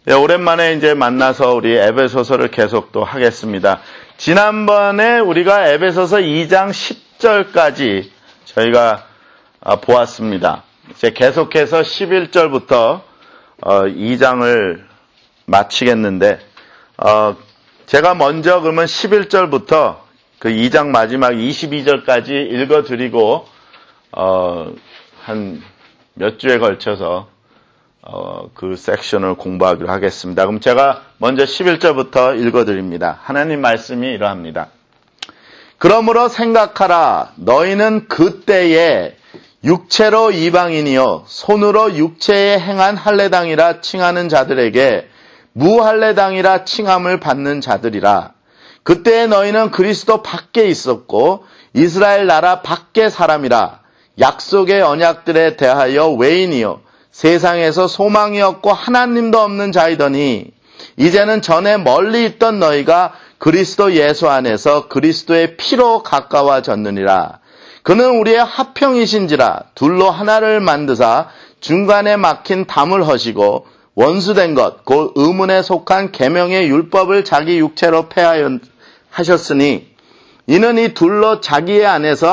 네, 오랜만에 이제 만나서 우리 에베소서를 계속 또 하겠습니다. 지난번에 우리가 에베소서 2장 10절까지 저희가 보았습니다. 이제 계속해서 11절부터 2장을 마치겠는데, 제가 먼저 그러면 11절부터 그 2장 마지막 22절까지 읽어드리고, 한 몇 주에 걸쳐서 그 섹션을 공부하기로 하겠습니다. 그럼 제가 먼저 11절부터 읽어드립니다. 하나님 말씀이 이러합니다. 그러므로 생각하라. 너희는 그때에 육체로 이방인이요 손으로 육체에 행한 할례당이라 칭하는 자들에게 무할례당이라 칭함을 받는 자들이라. 그때에 너희는 그리스도 밖에 있었고 이스라엘 나라 밖의 사람이라. 약속의 언약들에 대하여 외인이요 세상에서 소망이 없고 하나님도 없는 자이더니 이제는 전에 멀리 있던 너희가 그리스도 예수 안에서 그리스도의 피로 가까워졌느니라. 그는 우리의 화평이신지라. 둘로 하나를 만드사 중간에 막힌 담을 허시고 원수된 것 곧 의문에 속한 계명의 율법을 자기 육체로 폐하셨으니 이는 이 둘로 자기의 안에서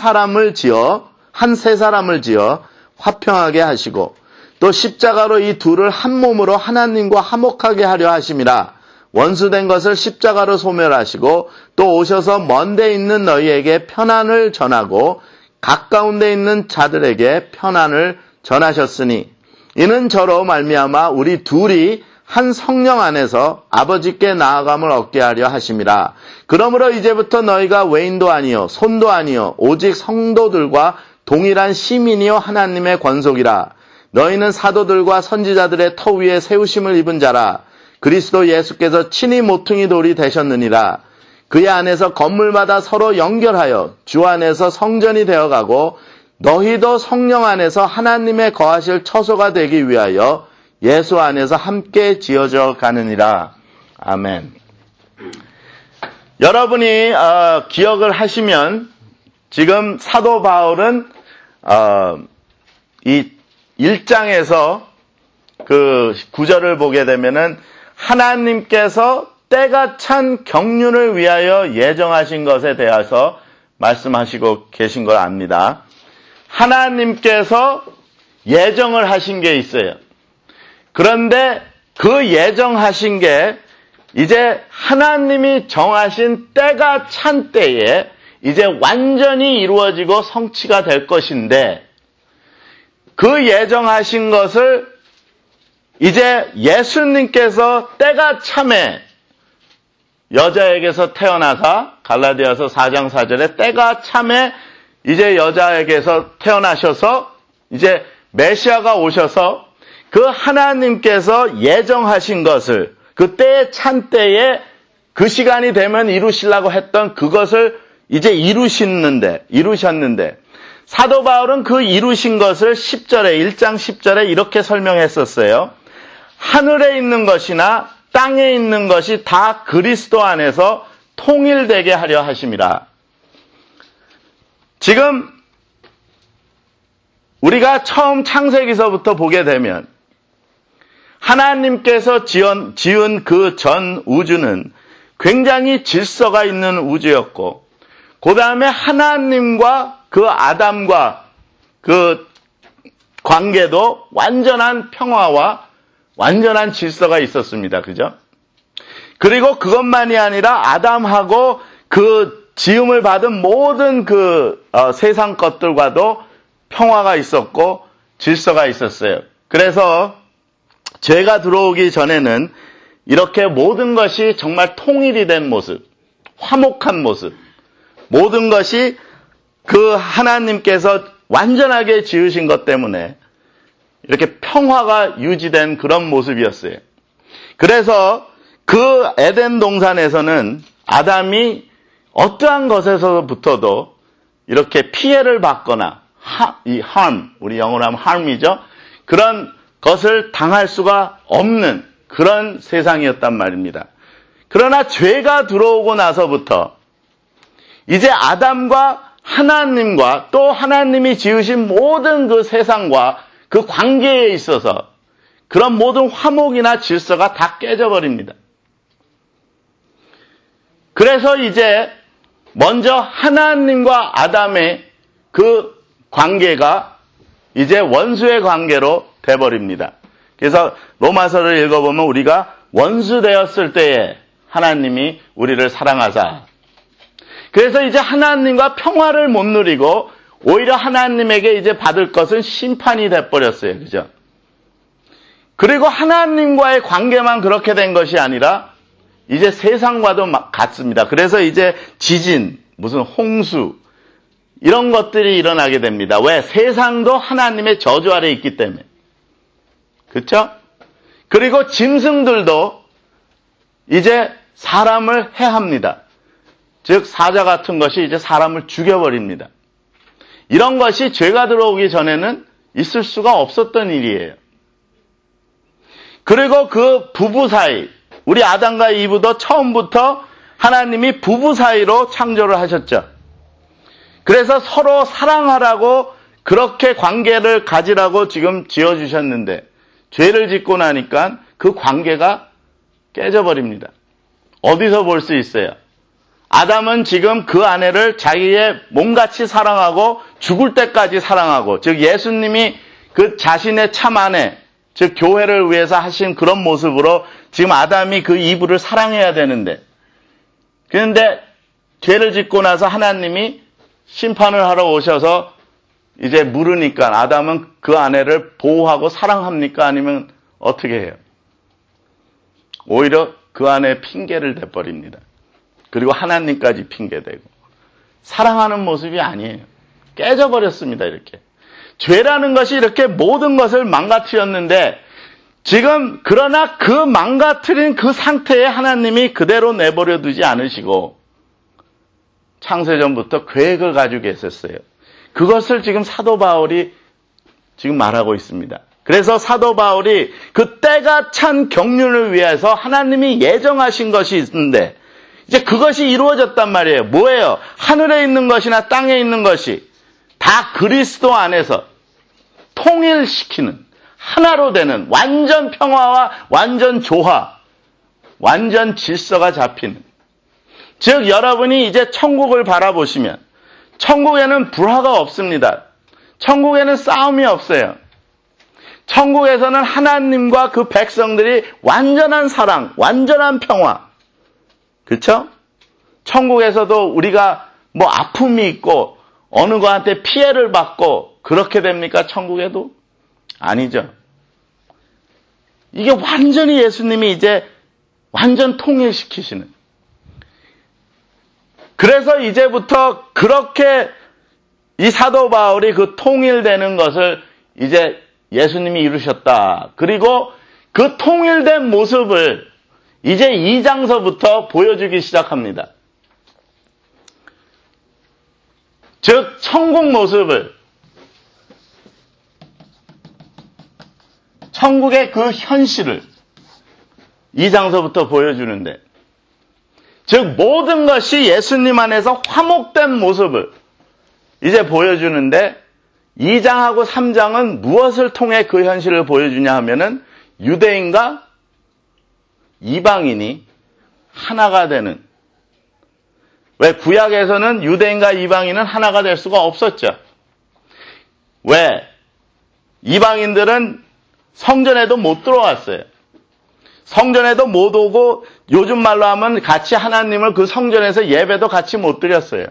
한 세 사람을 지어 화평하게 하시고 또 십자가로 이 둘을 한 몸으로 하나님과 화목하게 하려 하심이라. 원수된 것을 십자가로 소멸하시고 또 오셔서 먼 데 있는 너희에게 편안을 전하고 가까운 데 있는 자들에게 편안을 전하셨으니 이는 저로 말미암아 우리 둘이 한 성령 안에서 아버지께 나아감을 얻게 하려 하심이라. 그러므로 이제부터 너희가 외인도 아니요 손도 아니요 오직 성도들과 동일한 시민이요 하나님의 권속이라. 너희는 사도들과 선지자들의 터 위에 세우심을 입은 자라. 그리스도 예수께서 친히 모퉁이 돌이 되셨느니라. 그의 안에서 건물마다 서로 연결하여 주 안에서 성전이 되어가고 너희도 성령 안에서 하나님의 거하실 처소가 되기 위하여 예수 안에서 함께 지어져 가느니라. 아멘. 여러분이 기억을 하시면 지금 사도 바울은 이 1장에서 그 9절을 보게 되면은 하나님께서 때가 찬 경륜을 위하여 예정하신 것에 대해서 말씀하시고 계신 걸 압니다. 하나님께서 예정을 하신 게 있어요. 그런데 그 예정하신 게 이제 하나님이 정하신 때가 찬 때에 이제 완전히 이루어지고 성취가 될 것인데 그 예정하신 것을 이제 예수님께서 때가 참에 여자에게서 태어나사 갈라디아서 4장 4절에 때가 참에 이제 여자에게서 태어나셔서 이제 메시아가 오셔서 그 하나님께서 예정하신 것을 그 때에 찬 때에 그 시간이 되면 이루시려고 했던 그것을 이제 이루셨는데 사도 바울은 그 이루신 것을 1장 10절에 이렇게 설명했었어요. 하늘에 있는 것이나 땅에 있는 것이 다 그리스도 안에서 통일되게 하려 하심이라. 지금 우리가 처음 창세기서부터 보게 되면 하나님께서 지은 그 전 우주는 굉장히 질서가 있는 우주였고 그 다음에 하나님과 그 아담과 그 관계도 완전한 평화와 완전한 질서가 있었습니다. 그죠? 그리고 그것만이 아니라 아담하고 그 지음을 받은 모든 그 세상 것들과도 평화가 있었고 질서가 있었어요. 그래서 죄가 들어오기 전에는 이렇게 모든 것이 정말 통일이 된 모습, 화목한 모습, 모든 것이 그 하나님께서 완전하게 지으신 것 때문에 이렇게 평화가 유지된 그런 모습이었어요. 그래서 그 에덴 동산에서는 아담이 어떠한 것에서부터도 이렇게 피해를 받거나 harm, 우리 영어로 하면 harm이죠. 그런 것을 당할 수가 없는 그런 세상이었단 말입니다. 그러나 죄가 들어오고 나서부터 이제 아담과 하나님과 또 하나님이 지으신 모든 그 세상과 그 관계에 있어서 그런 모든 화목이나 질서가 다 깨져버립니다. 그래서 이제 먼저 하나님과 아담의 그 관계가 이제 원수의 관계로 돼버립니다. 그래서 로마서를 읽어보면 우리가 원수 되었을 때에 하나님이 우리를 사랑하사, 그래서 이제 하나님과 평화를 못 누리고 오히려 하나님에게 이제 받을 것은 심판이 돼버렸어요. 그죠? 그리고 하나님과의 관계만 그렇게 된 것이 아니라 이제 세상과도 같습니다. 그래서 이제 지진, 무슨 홍수, 이런 것들이 일어나게 됩니다. 왜? 세상도 하나님의 저주 아래 있기 때문에. 그렇죠? 그리고 짐승들도 이제 사람을 해합니다. 즉 사자 같은 것이 이제 사람을 죽여버립니다. 이런 것이 죄가 들어오기 전에는 있을 수가 없었던 일이에요. 그리고 그 부부 사이, 우리 아담과 이브도 처음부터 하나님이 부부 사이로 창조를 하셨죠. 그래서 서로 사랑하라고 그렇게 관계를 가지라고 지금 지어주셨는데 죄를 짓고 나니까 그 관계가 깨져버립니다. 어디서 볼 수 있어요? 아담은 지금 그 아내를 자기의 몸같이 사랑하고 죽을 때까지 사랑하고, 즉 예수님이 그 자신의 참 아내, 즉 교회를 위해서 하신 그런 모습으로 지금 아담이 그 이브를 사랑해야 되는데, 그런데 죄를 짓고 나서 하나님이 심판을 하러 오셔서 이제 물으니까 아담은 그 아내를 보호하고 사랑합니까? 아니면 어떻게 해요? 오히려 그 아내의 핑계를 대버립니다. 그리고 하나님까지 핑계대고. 사랑하는 모습이 아니에요. 깨져버렸습니다. 이렇게. 죄라는 것이 이렇게 모든 것을 망가뜨렸는데 지금 그러나 그 망가뜨린 그 상태에 하나님이 그대로 내버려 두지 않으시고 창세전부터 계획을 가지고 계셨어요. 그것을 지금 사도 바울이 지금 말하고 있습니다. 그래서 사도 바울이 그 때가 찬 경륜을 위해서 하나님이 예정하신 것이 있는데 이제 그것이 이루어졌단 말이에요. 뭐예요? 하늘에 있는 것이나 땅에 있는 것이 다 그리스도 안에서 통일시키는, 하나로 되는 완전 평화와 완전 조화, 완전 질서가 잡히는. 즉 여러분이 이제 천국을 바라보시면 천국에는 불화가 없습니다. 천국에는 싸움이 없어요. 천국에서는 하나님과 그 백성들이 완전한 사랑, 완전한 평화. 그렇죠? 천국에서도 우리가 뭐 아픔이 있고 어느 거한테 피해를 받고 그렇게 됩니까? 천국에도? 아니죠. 이게 완전히 예수님이 이제 완전 통일시키시는. 그래서 이제부터 그렇게 이 사도 바울이 그 통일되는 것을 이제 예수님이 이루셨다. 그리고 그 통일된 모습을 이제 2장서부터 보여주기 시작합니다. 즉 천국 모습을, 천국의 그 현실을 2장서부터 보여주는데, 즉 모든 것이 예수님 안에서 화목된 모습을 이제 보여주는데 2장하고 3장은 무엇을 통해 그 현실을 보여주냐 하면은 유대인과 이방인이 하나가 되는. 왜? 구약에서는 유대인과 이방인은 하나가 될 수가 없었죠. 왜? 이방인들은 성전에도 못 들어왔어요. 성전에도 못 오고 요즘 말로 하면 같이 하나님을 그 성전에서 예배도 같이 못 드렸어요.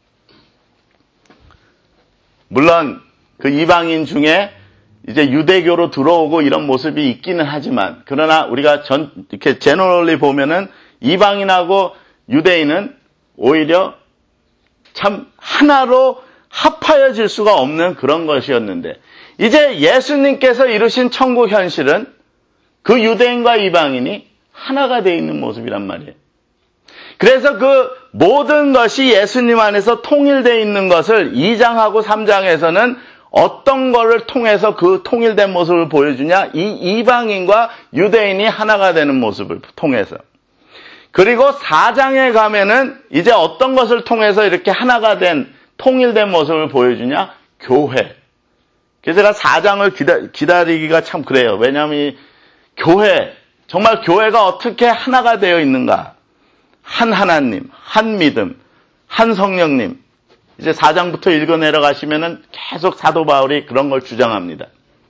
물론 그 이방인 중에 이제 유대교로 들어오고 이런 모습이 있기는 하지만, 그러나 우리가 이렇게 제너럴리 보면은 이방인하고 유대인은 오히려 참 하나로 합하여질 수가 없는 그런 것이었는데, 이제 예수님께서 이루신 천국 현실은 그 유대인과 이방인이 하나가 되어 있는 모습이란 말이에요. 그래서 그 모든 것이 예수님 안에서 통일되어 있는 것을 2장하고 3장에서는 어떤 거를 통해서 그 통일된 모습을 보여주냐? 이 이방인과 유대인이 하나가 되는 모습을 통해서. 그리고 4장에 가면은 이제 어떤 것을 통해서 이렇게 하나가 된 통일된 모습을 보여주냐? 교회. 그래서 제가 4장을 기다리기가 참 그래요. 왜냐하면 교회, 정말 교회가 어떻게 하나가 되어 있는가? 한 하나님, 한 믿음, 한 성령님. 이제 4장부터 읽어 내려가시면은 계속 사도 바울이 그런 걸 주장합니다.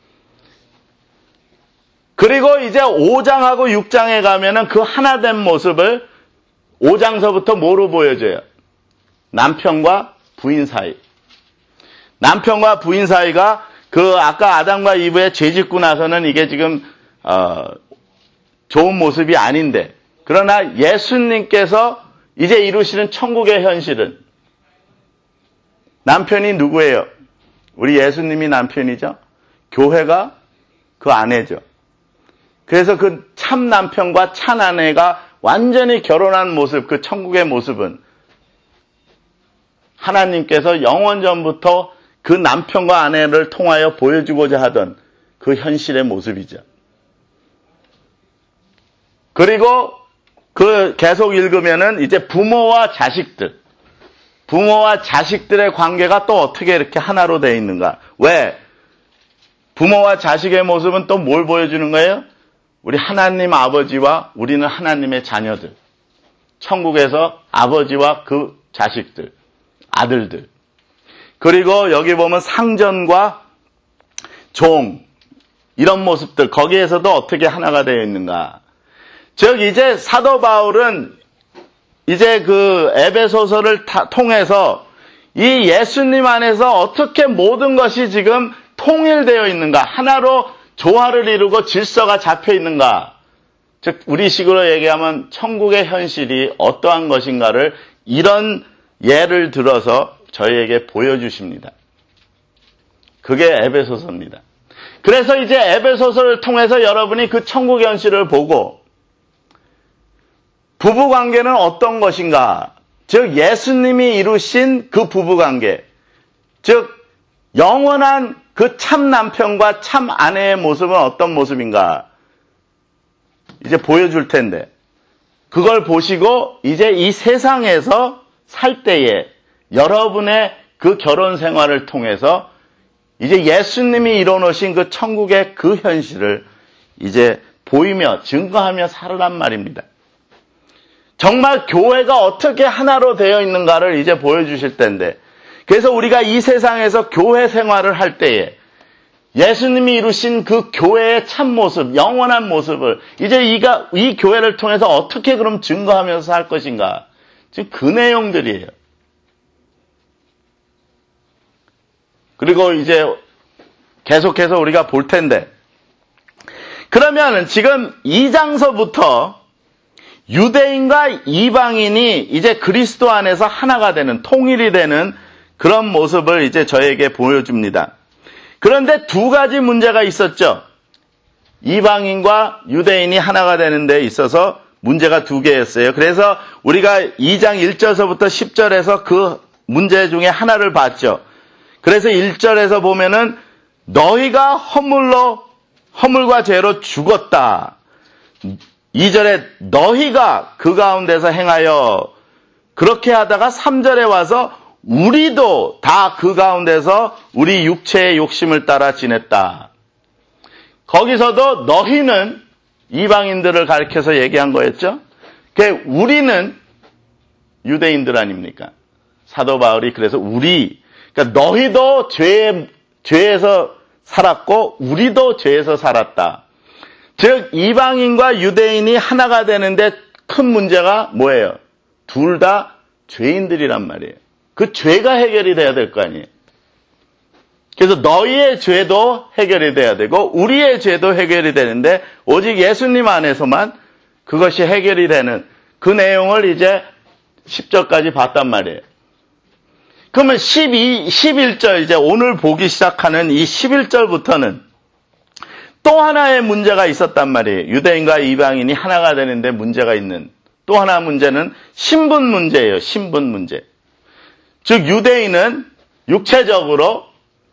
그리고 이제 5장하고 6장에 가면은 그 하나된 모습을 5장서부터 뭐로 보여줘요? 남편과 부인 사이. 남편과 부인 사이가 그 아까 아담과 이브의 죄 짓고 나서는 이게 지금 좋은 모습이 아닌데, 그러나 예수님께서 이제 이루시는 천국의 현실은 남편이 누구예요? 우리 예수님이 남편이죠. 교회가 그 아내죠. 그래서 그 참 남편과 참 아내가 완전히 결혼한 모습, 그 천국의 모습은 하나님께서 영원 전부터 그 남편과 아내를 통하여 보여주고자 하던 그 현실의 모습이죠. 그리고 그 계속 읽으면은 이제 부모와 자식들의 관계가 또 어떻게 이렇게 하나로 되어 있는가? 왜? 부모와 자식의 모습은 또 뭘 보여주는 거예요? 우리 하나님 아버지와 우리는 하나님의 자녀들. 천국에서 아버지와 그 자식들, 아들들. 그리고 여기 보면 상전과 종, 이런 모습들, 거기에서도 어떻게 하나가 되어 있는가? 즉, 이제 사도 바울은 이제 그 에베소서를 통해서 이 예수님 안에서 어떻게 모든 것이 지금 통일되어 있는가, 하나로 조화를 이루고 질서가 잡혀 있는가, 즉 우리식으로 얘기하면 천국의 현실이 어떠한 것인가를 이런 예를 들어서 저희에게 보여주십니다. 그게 에베소서입니다. 그래서 이제 에베소서를 통해서 여러분이 그 천국의 현실을 보고 부부관계는 어떤 것인가, 즉 예수님이 이루신 그 부부관계, 즉 영원한 그 참 남편과 참 아내의 모습은 어떤 모습인가 이제 보여줄 텐데, 그걸 보시고 이제 이 세상에서 살 때에 여러분의 그 결혼 생활을 통해서 이제 예수님이 이뤄놓으신 그 천국의 그 현실을 이제 보이며 증거하며 살으란 말입니다. 정말 교회가 어떻게 하나로 되어 있는가를 이제 보여주실 텐데, 그래서 우리가 이 세상에서 교회 생활을 할 때에 예수님이 이루신 그 교회의 참모습, 영원한 모습을 이제 이 교회를 통해서 어떻게 그럼 증거하면서 살 것인가, 지금 그 내용들이에요. 그리고 이제 계속해서 우리가 볼 텐데, 그러면 지금 2장서부터 유대인과 이방인이 이제 그리스도 안에서 하나가 되는, 통일이 되는 그런 모습을 이제 저에게 보여줍니다. 그런데 두 가지 문제가 있었죠. 이방인과 유대인이 하나가 되는 데 있어서 문제가 두 개였어요. 그래서 우리가 2장 1절서부터 10절에서 그 문제 중에 하나를 봤죠. 그래서 1절에서 보면은 너희가 허물과 죄로 죽었다. 2절에 너희가 그 가운데서 행하여 그렇게 하다가 3절에 와서 우리도 다 그 가운데서 우리 육체의 욕심을 따라 지냈다. 거기서도 너희는 이방인들을 가리켜서 얘기한 거였죠. 우리는 유대인들 아닙니까? 사도 바울이 그래서 그러니까 너희도 죄에서 살았고 우리도 죄에서 살았다. 즉 이방인과 유대인이 하나가 되는데 큰 문제가 뭐예요? 둘 다 죄인들이란 말이에요. 그 죄가 해결이 돼야 될 거 아니에요. 그래서 너희의 죄도 해결이 돼야 되고 우리의 죄도 해결이 되는데 오직 예수님 안에서만 그것이 해결이 되는 그 내용을 이제 10절까지 봤단 말이에요. 그러면 11절 이제 오늘 보기 시작하는 이 11절부터는 또 하나의 문제가 있었단 말이에요. 유대인과 이방인이 하나가 되는데 문제가 있는 또 하나 문제는 신분 문제예요. 신분 문제. 즉 유대인은 육체적으로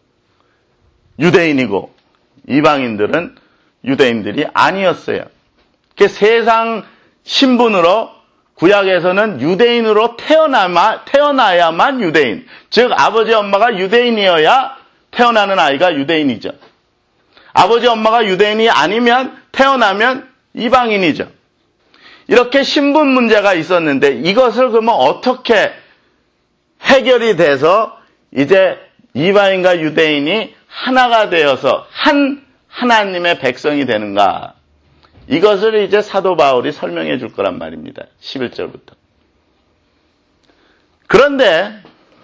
유대인이고 이방인들은 유대인들이 아니었어요. 세상 신분으로 구약에서는 유대인으로 태어나야만 유대인, 즉 아버지 엄마가 유대인이어야 태어나는 아이가 유대인이죠. 아버지 엄마가 유대인이 아니면 태어나면 이방인이죠. 이렇게 신분 문제가 있었는데 이것을 그러면 어떻게 해결이 돼서 이제 이방인과 유대인이 하나가 되어서 한 하나님의 백성이 되는가? 이것을 이제 사도 바울이 설명해 줄 거란 말입니다. 11절부터. 그런데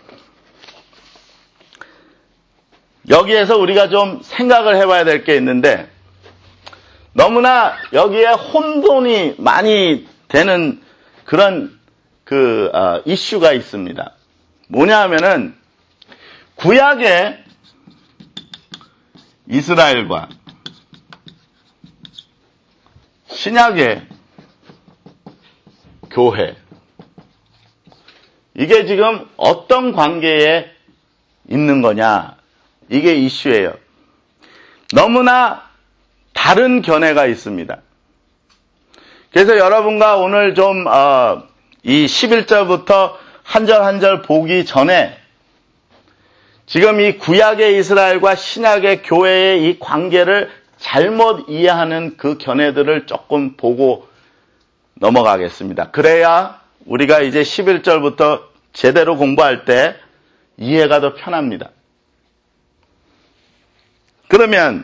여기에서 우리가 좀 생각을 해봐야 될 게 있는데 너무나 여기에 혼돈이 많이 되는 그런 이슈가 있습니다. 뭐냐 하면은 구약의 이스라엘과 신약의 교회, 이게 지금 어떤 관계에 있는 거냐, 이게 이슈예요. 너무나 다른 견해가 있습니다. 그래서 여러분과 오늘 좀 이 11절부터 한 절 한 절 보기 전에 지금 이 구약의 이스라엘과 신약의 교회의 이 관계를 잘못 이해하는 그 견해들을 조금 보고 넘어가겠습니다. 그래야 우리가 이제 11절부터 제대로 공부할 때 이해가 더 편합니다. 그러면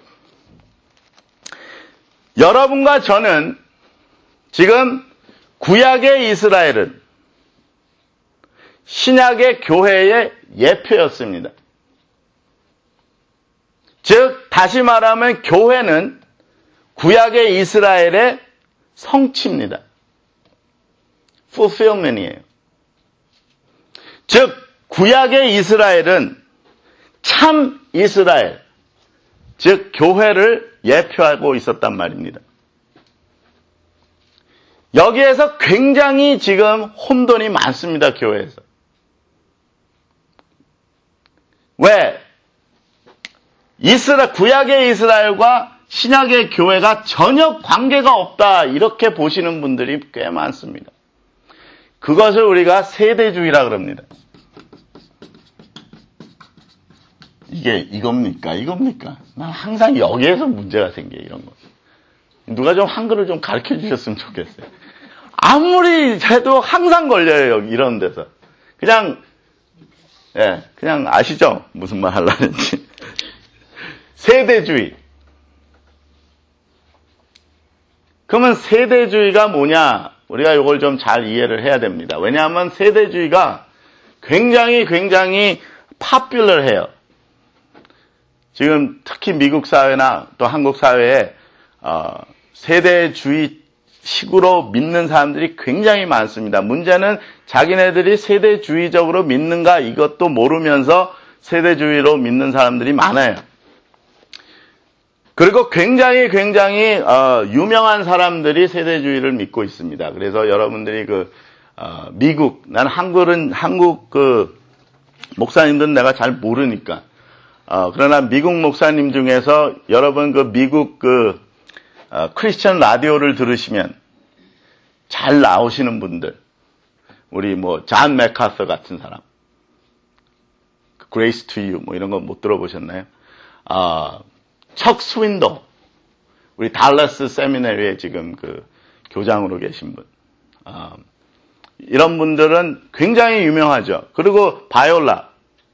여러분과 저는 지금 구약의 이스라엘은 신약의 교회의 예표였습니다. 즉 다시 말하면 교회는 구약의 이스라엘의 성취입니다. fulfillment이에요. 즉 구약의 이스라엘은 참 이스라엘, 즉 교회를 예표하고 있었단 말입니다. 여기에서 굉장히 지금 혼돈이 많습니다. 교회에서. 왜? 구약의 이스라엘과 신약의 교회가 전혀 관계가 없다, 이렇게 보시는 분들이 꽤 많습니다. 그것을 우리가 세대주의라 그럽니다. 이게 이겁니까? 난 항상 여기에서 문제가 생겨요, 이런 거. 누가 좀 한글을 좀 가르쳐 주셨으면 좋겠어요. 아무리 해도 항상 걸려요, 여기 이런 데서. 그냥 아시죠? 무슨 말 하려는지. 세대주의. 그러면 세대주의가 뭐냐? 우리가 이걸 좀 잘 이해를 해야 됩니다. 왜냐하면 세대주의가 굉장히 파퓰러해요. 지금 특히 미국 사회나 또 한국 사회에 세대주의식으로 믿는 사람들이 굉장히 많습니다. 문제는 자기네들이 세대주의적으로 믿는가 이것도 모르면서 세대주의로 믿는 사람들이 많아요. 그리고 굉장히 유명한 사람들이 세대주의를 믿고 있습니다. 그래서 여러분들이 난 한국 목사님들은 내가 잘 모르니까. 그러나 미국 목사님 중에서 여러분 미국 크리스천 라디오를 들으시면 잘 나오시는 분들, 우리 잔 맥카서 같은 사람, Grace to You 이런 거 못 들어보셨나요? 척 스윈도, 우리 달라스 세미나리에 지금 교장으로 계신 분, 이런 분들은 굉장히 유명하죠. 그리고 바이올라,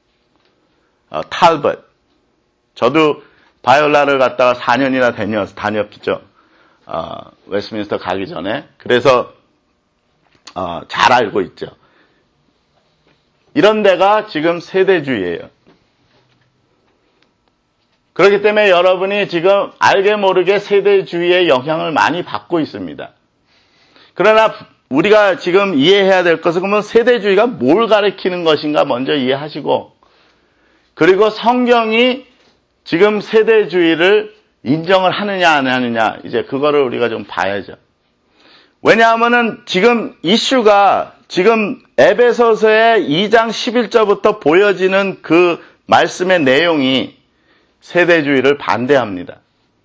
탈벗, 저도 바이올라를 갖다가 4년이나 다녔죠. 웨스트민스터 가기 전에. 그래서 잘 알고 있죠. 이런 데가 지금 세대주의예요. 그렇기 때문에 여러분이 지금 알게 모르게 세대주의의 영향을 많이 받고 있습니다. 그러나 우리가 지금 이해해야 될 것은 그러면 세대주의가 뭘 가리키는 것인가 먼저 이해하시고, 그리고 성경이 지금 세대주의를 인정을 하느냐 안 하느냐, 이제 그거를 우리가 좀 봐야죠. 왜냐하면은 지금 이슈가 지금 에베소서의 2장 11절부터 보여지는 그 말씀의 내용이 세대주의를 반대합니다.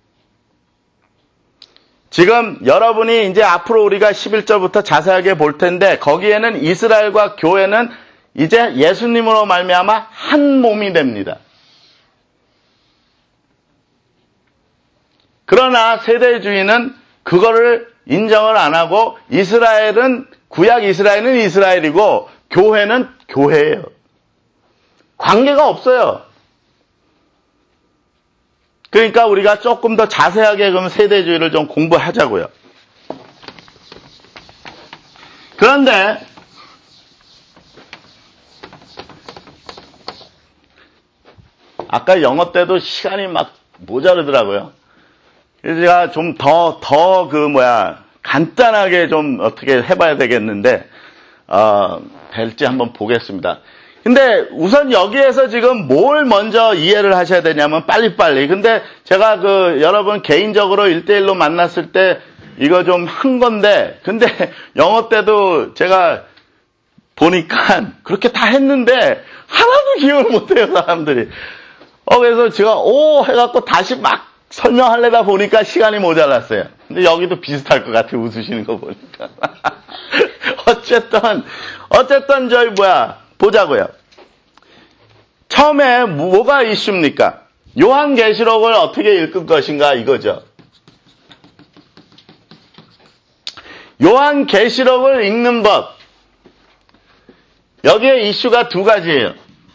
지금 여러분이 이제 앞으로 우리가 11절부터 자세하게 볼 텐데 거기에는 이스라엘과 교회는 이제 예수님으로 말미암아 한 몸이 됩니다. 그러나 세대주의는 그거를 인정을 안 하고 구약 이스라엘은 이스라엘이고 교회는 교회예요. 관계가 없어요. 그러니까 우리가 조금 더 자세하게 그럼 세대주의를 좀 공부하자고요. 그런데 아까 영어 때도 시간이 막 모자르더라고요. 그래서 제가 좀 간단하게 좀 어떻게 해봐야 되겠는데, 될지 한번 보겠습니다. 근데 우선 여기에서 지금 뭘 먼저 이해를 하셔야 되냐면 빨리빨리. 근데 제가 여러분 개인적으로 1대1로 만났을 때 이거 좀 한 건데, 근데 영어 때도 제가 보니까 그렇게 다 했는데 하나도 기억을 못해요, 사람들이. 그래서 제가 해갖고 다시 막 설명하려다 보니까 시간이 모자랐어요. 근데 여기도 비슷할 것 같아요, 웃으시는 거 보니까. 어쨌든 저희 보자고요. 처음에 뭐가 이슈입니까? 요한계시록을 어떻게 읽을 것인가 이거죠. 요한계시록을 읽는 법. 여기에 이슈가 두 가지예요.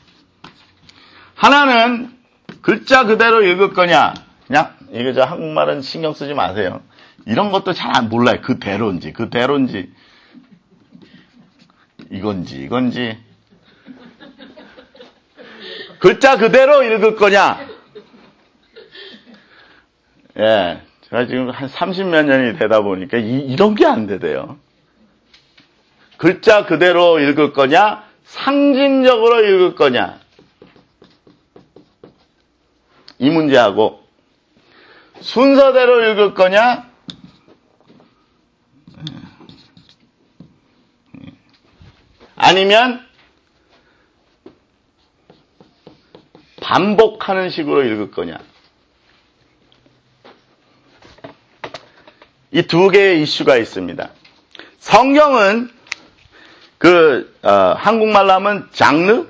하나는 글자 그대로 읽을 거냐. 그냥 이거 한국말은 신경 쓰지 마세요. 이런 것도 잘 몰라요. 그대로인지 이건지 글자 그대로 읽을 거냐. 예, 제가 지금 한 30몇 년이 되다 보니까 이런 게 안 되대요. 글자 그대로 읽을 거냐, 상징적으로 읽을 거냐. 이 문제하고, 순서대로 읽을 거냐, 아니면 반복하는 식으로 읽을 거냐. 이 두 개의 이슈가 있습니다. 성경은 한국말로 하면 장르,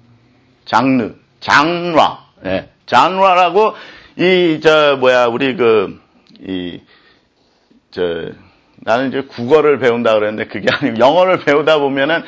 장르라고 나는 이제 국어를 배운다 그랬는데 그게 아니고 영어를 배우다 보면은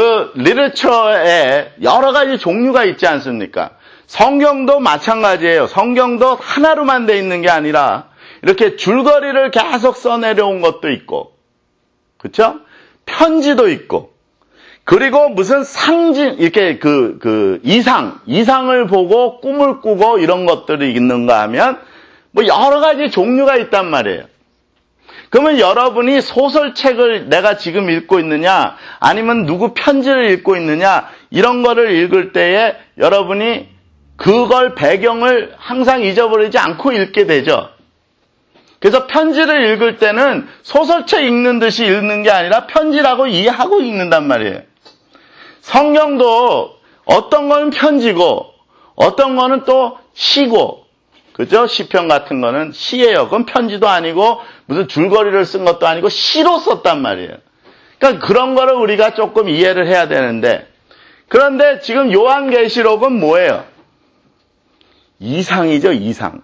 리터처에 여러 가지 종류가 있지 않습니까? 성경도 마찬가지예요. 성경도 하나로만 돼 있는 게 아니라 이렇게 줄거리를 계속 써내려온 것도 있고, 그쵸? 편지도 있고, 그리고 무슨 상징, 이렇게 이상을 보고 꿈을 꾸고 이런 것들이 있는가 하면, 여러 가지 종류가 있단 말이에요. 그러면 여러분이 소설책을 내가 지금 읽고 있느냐, 아니면 누구 편지를 읽고 있느냐, 이런 거를 읽을 때에 여러분이 그걸 배경을 항상 잊어버리지 않고 읽게 되죠. 그래서 편지를 읽을 때는 소설책 읽는 듯이 읽는 게 아니라 편지라고 이해하고 읽는단 말이에요. 성경도 어떤 거는 편지고 어떤 거는 또 시고, 그죠? 시편 같은 거는 시예요. 그건 편지도 아니고 무슨 줄거리를 쓴 것도 아니고 시로 썼단 말이에요. 그러니까 그런 거를 우리가 조금 이해를 해야 되는데, 그런데 지금 요한계시록은 뭐예요? 이상이죠, 이상.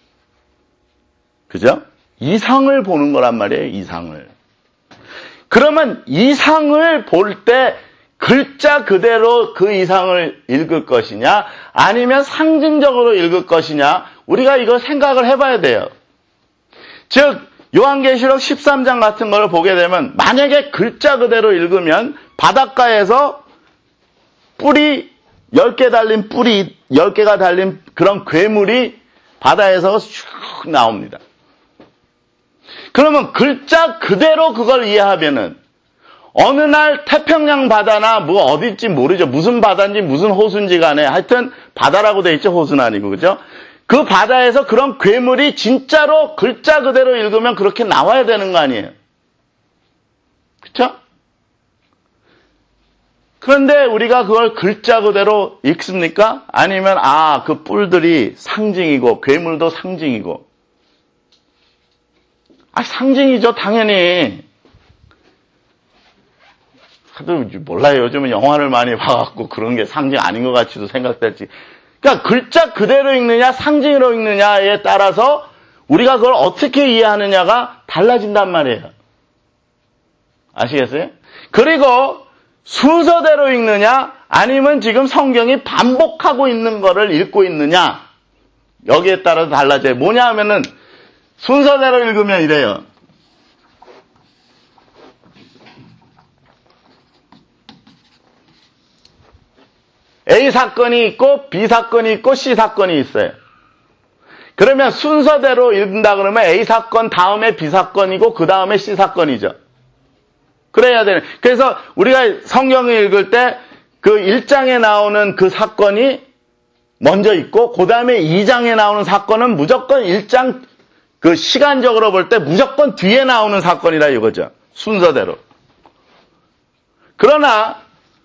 그죠? 이상을 보는 거란 말이에요, 이상을. 그러면 이상을 볼 때 글자 그대로 그 이상을 읽을 것이냐, 아니면 상징적으로 읽을 것이냐, 우리가 이거 생각을 해봐야 돼요. 즉, 요한계시록 13장 같은 걸 보게 되면, 만약에 글자 그대로 읽으면 바닷가에서 뿔이 10개 달린 10개가 달린 그런 괴물이 바다에서 슉 나옵니다. 그러면 글자 그대로 그걸 이해하면은 어느 날 태평양 바다나 어딜지 모르죠. 무슨 바다인지 무슨 호수인지 간에 하여튼 바다라고 돼 있죠. 호수는 아니고, 그죠? 그 바다에서 그런 괴물이 진짜로 글자 그대로 읽으면 그렇게 나와야 되는 거 아니에요. 그쵸? 그런데 우리가 그걸 글자 그대로 읽습니까? 아니면 그 뿔들이 상징이고 괴물도 상징이고. 상징이죠, 당연히. 하도 몰라요. 요즘은 영화를 많이 봐갖고 그런 게 상징 아닌 것 같이도 생각될지. 그러니까 글자 그대로 읽느냐 상징으로 읽느냐에 따라서 우리가 그걸 어떻게 이해하느냐가 달라진단 말이에요. 아시겠어요? 그리고 순서대로 읽느냐 아니면 지금 성경이 반복하고 있는 거를 읽고 있느냐 여기에 따라서 달라져요. 뭐냐 하면은 순서대로 읽으면 이래요. A 사건이 있고 B 사건이 있고 C 사건이 있어요. 그러면 순서대로 읽는다 그러면 A 사건 다음에 B 사건이고 그 다음에 C 사건이죠. 그래야 되는. 그래서 우리가 성경을 읽을 때 그 1장에 나오는 그 사건이 먼저 있고 그 다음에 2장에 나오는 사건은 무조건 1장 그 시간적으로 볼 때 무조건 뒤에 나오는 사건이라 이거죠. 순서대로. 그러나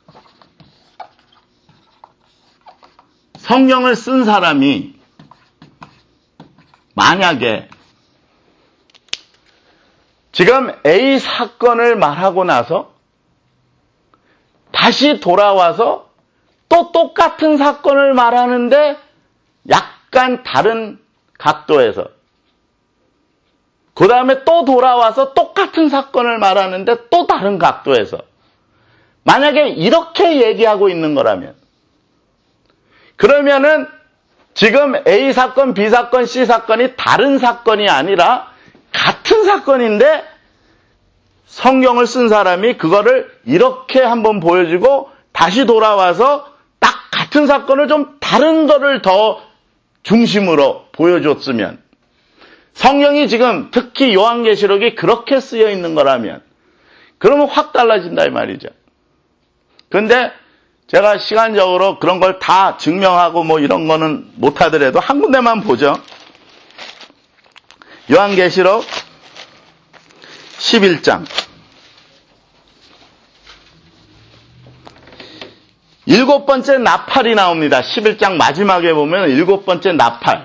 성경을 쓴 사람이 만약에 지금 A 사건을 말하고 나서 다시 돌아와서 또 똑같은 사건을 말하는데 약간 다른 각도에서 그 다음에 또 돌아와서 똑같은 사건을 말하는데 또 다른 각도에서 만약에 이렇게 얘기하고 있는 거라면 그러면은 지금 A 사건, B 사건, C 사건이 다른 사건이 아니라 같은 사건인데 성경을 쓴 사람이 그거를 이렇게 한번 보여주고 다시 돌아와서 딱 같은 사건을 좀 다른 거를 더 중심으로 보여줬으면 성경이 지금 특히 요한계시록이 그렇게 쓰여 있는 거라면 그러면 확 달라진다 이 말이죠. 그런데 제가 시간적으로 그런 걸 다 증명하고 뭐 이런 거는 못하더라도 한 군데만 보죠. 요한계시록 11장 7번째 나팔이 나옵니다. 11장 마지막에 보면 7번째 나팔.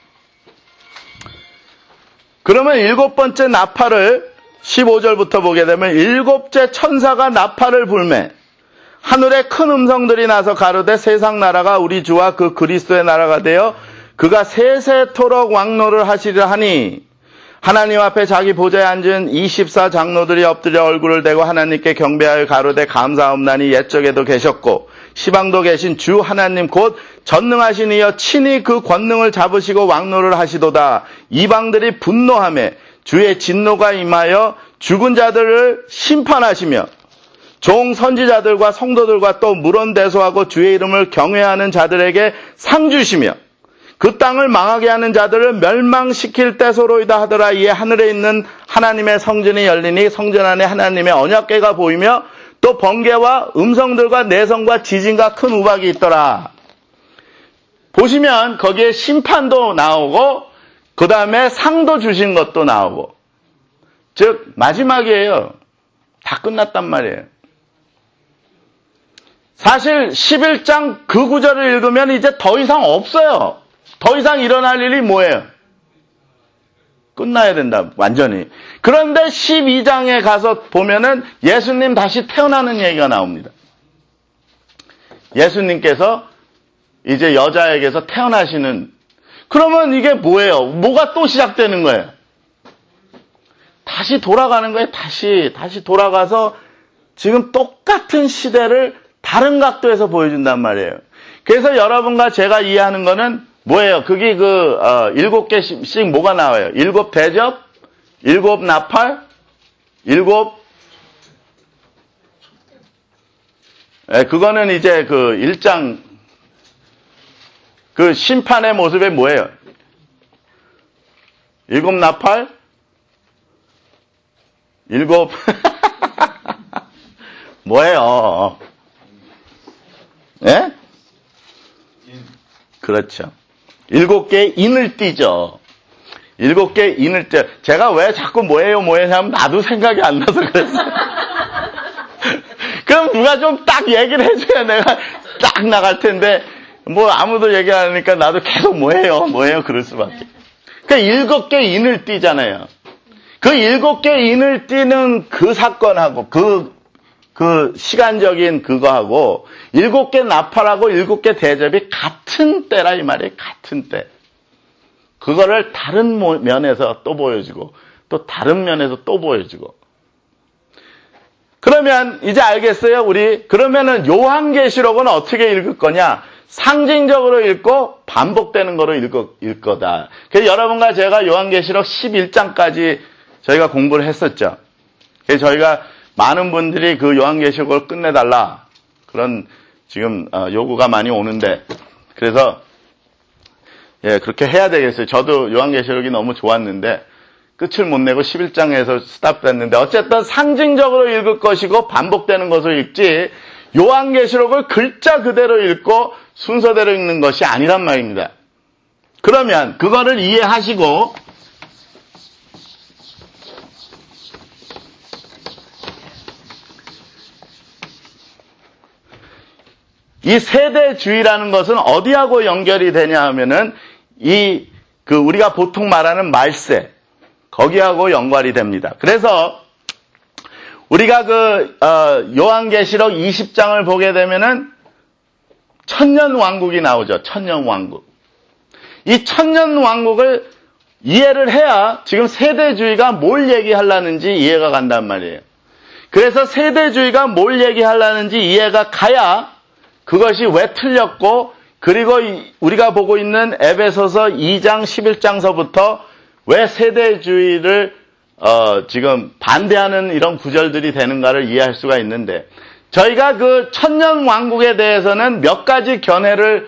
그러면 7번째 나팔을 15절부터 보게 되면 7째 천사가 나팔을 불매 하늘에 큰 음성들이 나서 가로되 세상 나라가 우리 주와 그 그리스도의 나라가 되어 그가 세세토록 왕노를 하시리라 하니 하나님 앞에 자기 보좌에 앉은 24 장로들이 엎드려 얼굴을 대고 하나님께 경배하여 가로되 감사옵나니 옛적에도 계셨고 시방도 계신 주 하나님 곧 전능하신 이여 친히 그 권능을 잡으시고 왕노를 하시도다. 이방들이 분노하며 주의 진노가 임하여 죽은 자들을 심판하시며 종 선지자들과 성도들과 또 물론대소하고 주의 이름을 경외하는 자들에게 상 주시며 그 땅을 망하게 하는 자들을 멸망시킬 때소로이다 하더라. 이에 하늘에 있는 하나님의 성전이 열리니 성전 안에 하나님의 언약궤가 보이며 또 번개와 음성들과 내성과 지진과 큰 우박이 있더라. 보시면 거기에 심판도 나오고 그 다음에 상도 주신 것도 나오고 즉 마지막이에요. 다 끝났단 말이에요. 사실 11장 그 구절을 읽으면 이제 더 이상 없어요. 더 이상 일어날 일이 뭐예요? 끝나야 된다. 완전히. 그런데 12장에 가서 보면은 예수님 다시 태어나는 얘기가 나옵니다. 예수님께서 이제 여자에게서 태어나시는 그러면 이게 뭐예요? 뭐가 또 시작되는 거예요? 다시 돌아가는 거예요. 다시 돌아가서 지금 똑같은 시대를 다른 각도에서 보여준단 말이에요. 그래서 여러분과 제가 이해하는 거는 뭐예요? 그게 7개씩 뭐가 나와요? 7 대접, 7 나팔, 7 그거는 이제 그 1장 그 심판의 모습이 뭐예요? 7 나팔, 7 뭐예요? 예? 그렇죠. 7개의 인을 띠죠. 7개의 인을 띠. 제가 왜 자꾸 뭐예요 하면 나도 생각이 안 나서 그랬어요. 그럼 누가 좀 딱 얘기를 해줘야 내가 딱 나갈 텐데 뭐 아무도 얘기 안 하니까 나도 계속 뭐예요 그럴 수밖에. 그러니까 7개 인을 띠잖아요. 그 7개 인을 띠는 그 사건하고 그 시간적인 그거하고 7개 나팔하고 7개 대접이 같은 때라 이 말이에요. 같은 때. 그거를 다른 면에서 또 보여주고 또 다른 면에서 또 보여주고. 그러면 이제 알겠어요? 우리 그러면은 요한계시록은 어떻게 읽을 거냐? 상징적으로 읽고 반복되는 거로 읽을 거다. 그래서 여러분과 제가 요한계시록 11장까지 저희가 공부를 했었죠. 그래서 저희가 많은 분들이 그 요한계시록을 끝내달라 그런 지금 요구가 많이 오는데, 그래서 예, 그렇게 해야 되겠어요. 저도 요한계시록이 너무 좋았는데 끝을 못 내고 11장에서 스탑됐는데, 어쨌든 상징적으로 읽을 것이고 반복되는 것을 읽지 요한계시록을 글자 그대로 읽고 순서대로 읽는 것이 아니란 말입니다. 그러면 그거를 이해하시고 이 세대주의라는 것은 어디하고 연결이 되냐 하면은 우리가 보통 말하는 말세, 거기하고 연관이 됩니다. 그래서 우리가 요한계시록 20장을 보게 되면은 천년왕국이 나오죠. 천년왕국. 이 천년왕국을 이해를 해야 지금 세대주의가 뭘 얘기하려는지 이해가 간단 말이에요. 그래서 세대주의가 뭘 얘기하려는지 이해가 가야 그것이 왜 틀렸고, 그리고 우리가 보고 있는 에베소서 2장 11장서부터 왜 세대주의를 지금 반대하는 이런 구절들이 되는가를 이해할 수가 있는데, 저희가 그 천년왕국에 대해서는 몇 가지 견해를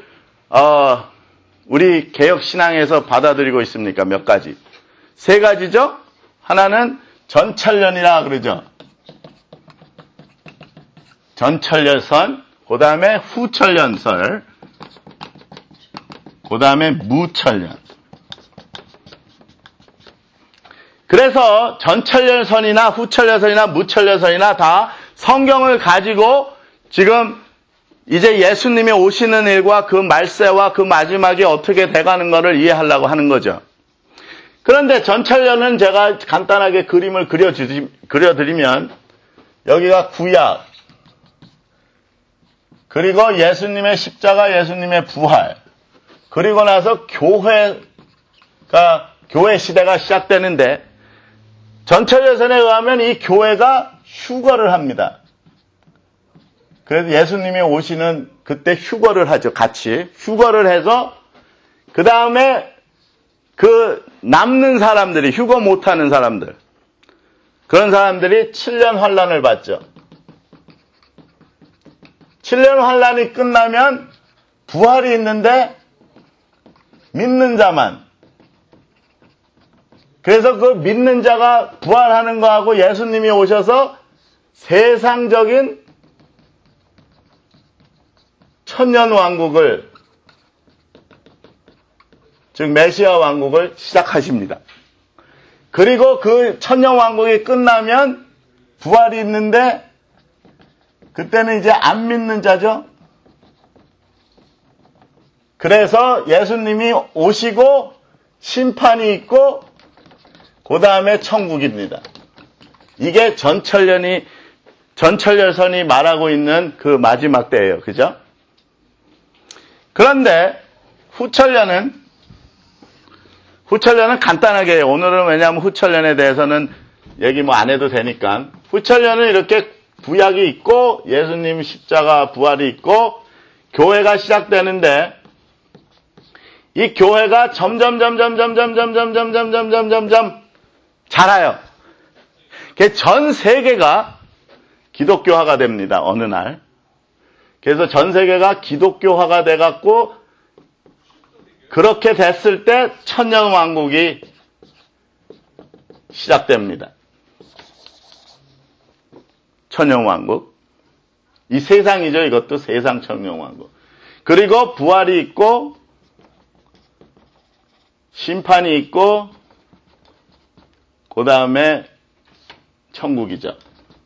우리 개혁신앙에서 받아들이고 있습니까? 몇 가지. 세 가지죠? 하나는 전천년이라 그러죠. 전천년선, 그 다음에 후천년설, 그 다음에 무천년. 그래서 전천년선이나 후천년선이나 무천년선이나 다 성경을 가지고 지금 이제 예수님이 오시는 일과 그 말세와 그 마지막이 어떻게 돼가는 것을 이해하려고 하는 거죠. 그런데 전천년은 제가 간단하게 그림을 그려드리면 여기가 구약, 그리고 예수님의 십자가, 예수님의 부활, 그리고 나서 교회 시대가 시작되는데, 전천년선에 의하면 이 교회가 휴거를 합니다. 그래서 예수님이 오시는 그때 휴거를 하죠. 같이 휴거를 해서 그 다음에 그 남는 사람들이, 휴거 못하는 사람들, 그런 사람들이 7년 환란을 받죠. 7년 환란이 끝나면 부활이 있는데 믿는 자만. 그래서 그 믿는 자가 부활하는 거하고 예수님이 오셔서 세상적인 천년왕국을, 즉 메시아 왕국을 시작하십니다. 그리고 그 천년왕국이 끝나면 부활이 있는데 그때는 이제 안 믿는 자죠. 그래서 예수님이 오시고 심판이 있고 그 다음에 천국입니다. 이게 전천년선이 말하고 있는 그 마지막 때예요. 그죠? 그런데 후천년은 간단하게, 오늘은 왜냐하면 후천년에 대해서는 얘기 안 해도 되니까, 후천년은 이렇게 구약이 있고 예수님 십자가 부활이 있고 교회가 시작되는데, 이 교회가 점점 자라요. 전 세계가 기독교화가 됩니다. 어느 날. 그래서 전 세계가 기독교화가 돼갖고, 그렇게 됐을 때 천년왕국이 시작됩니다. 천년왕국. 이 세상이죠. 이것도 세상 천년왕국. 그리고 부활이 있고 심판이 있고 그 다음에 천국이죠.